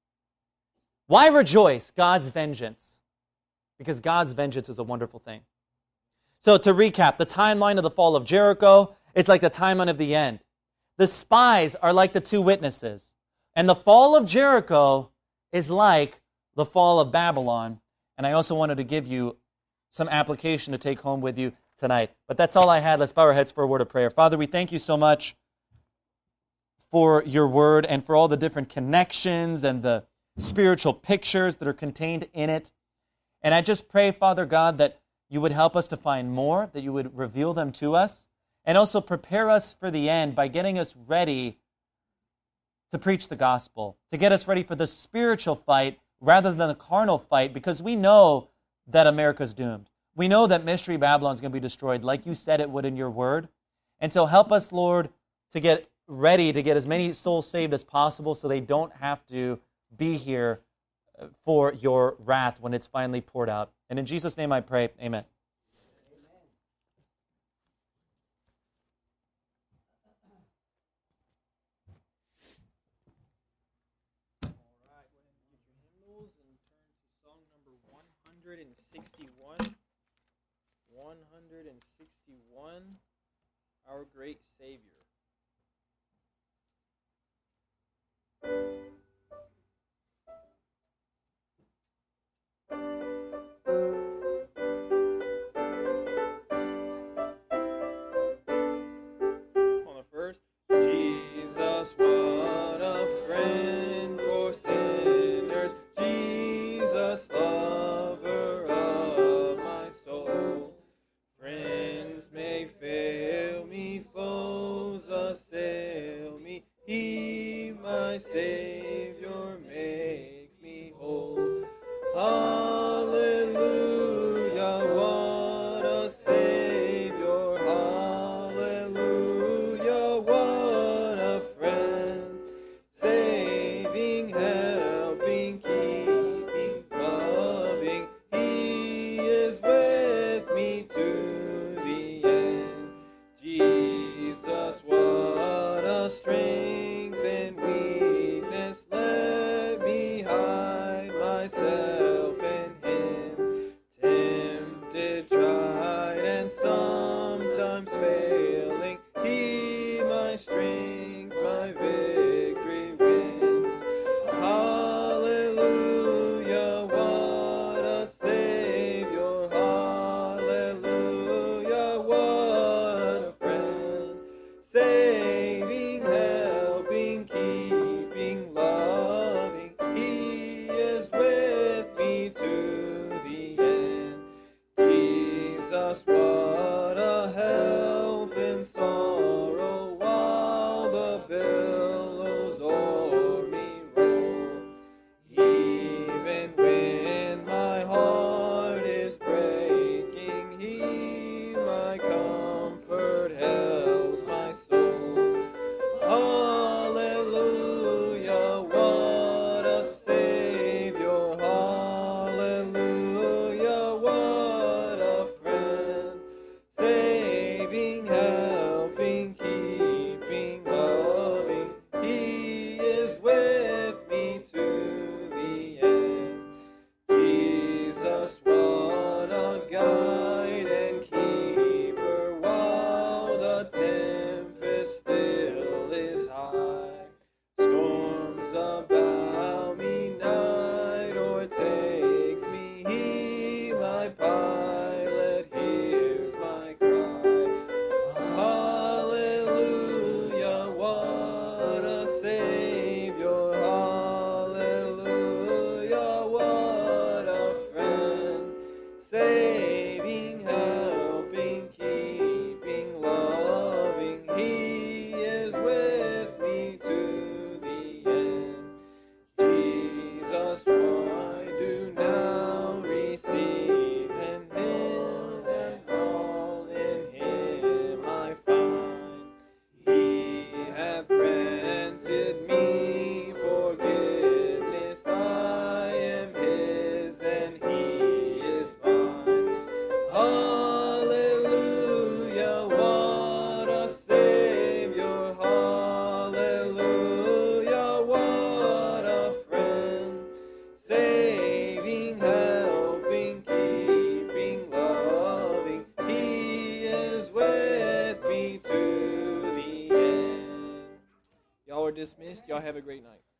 Why rejoice? God's vengeance. Because God's vengeance is a wonderful thing. So to recap, the timeline of the fall of Jericho is like the timeline of the end. The spies are like the two witnesses. And the fall of Jericho is like the fall of Babylon. And I also wanted to give you some application to take home with you tonight. But that's all I had. Let's bow our heads for a word of prayer. Father, we thank you so much for your word and for all the different connections and the spiritual pictures that are contained in it. And I just pray, Father God, that you would help us to find more, that you would reveal them to us, and also prepare us for the end by getting us ready to preach the gospel, to get us ready for the spiritual fight rather than the carnal fight, because we know that America's doomed. We know that Mystery Babylon is going to be destroyed like you said it would in your word. And so help us, Lord, to get ready to get as many souls saved as possible so they don't have to be here for your wrath when it's finally poured out. And in Jesus' name I pray, amen. sixty-one, one sixty-one, Our Great Savior. Jesus, what a help in sorrow while the billows o'er me roll. Even when my heart is breaking, He, my comfort, helps my soul. Hallelujah, what a Savior. Hallelujah, what a friend. Saving, helping, keeping, loving. He is with me to the end. Jesus, what a guide and keeper while the tempest still is high. Storms about me night or takes me, He, my pilot, hears my cry. Hallelujah, what a Savior. Hallelujah, what a friend. Saving, helping, keeping, loving. He is with me to the end. Jesus, I do now receive in Him, and all in Him I find. He hath granted me forgiveness. I am His, and He is mine. Hallelujah, what a Savior. Hallelujah, what a friend. Saving, helping, keeping, loving. He is with me to the end. Y'all are dismissed. Y'all have a great night.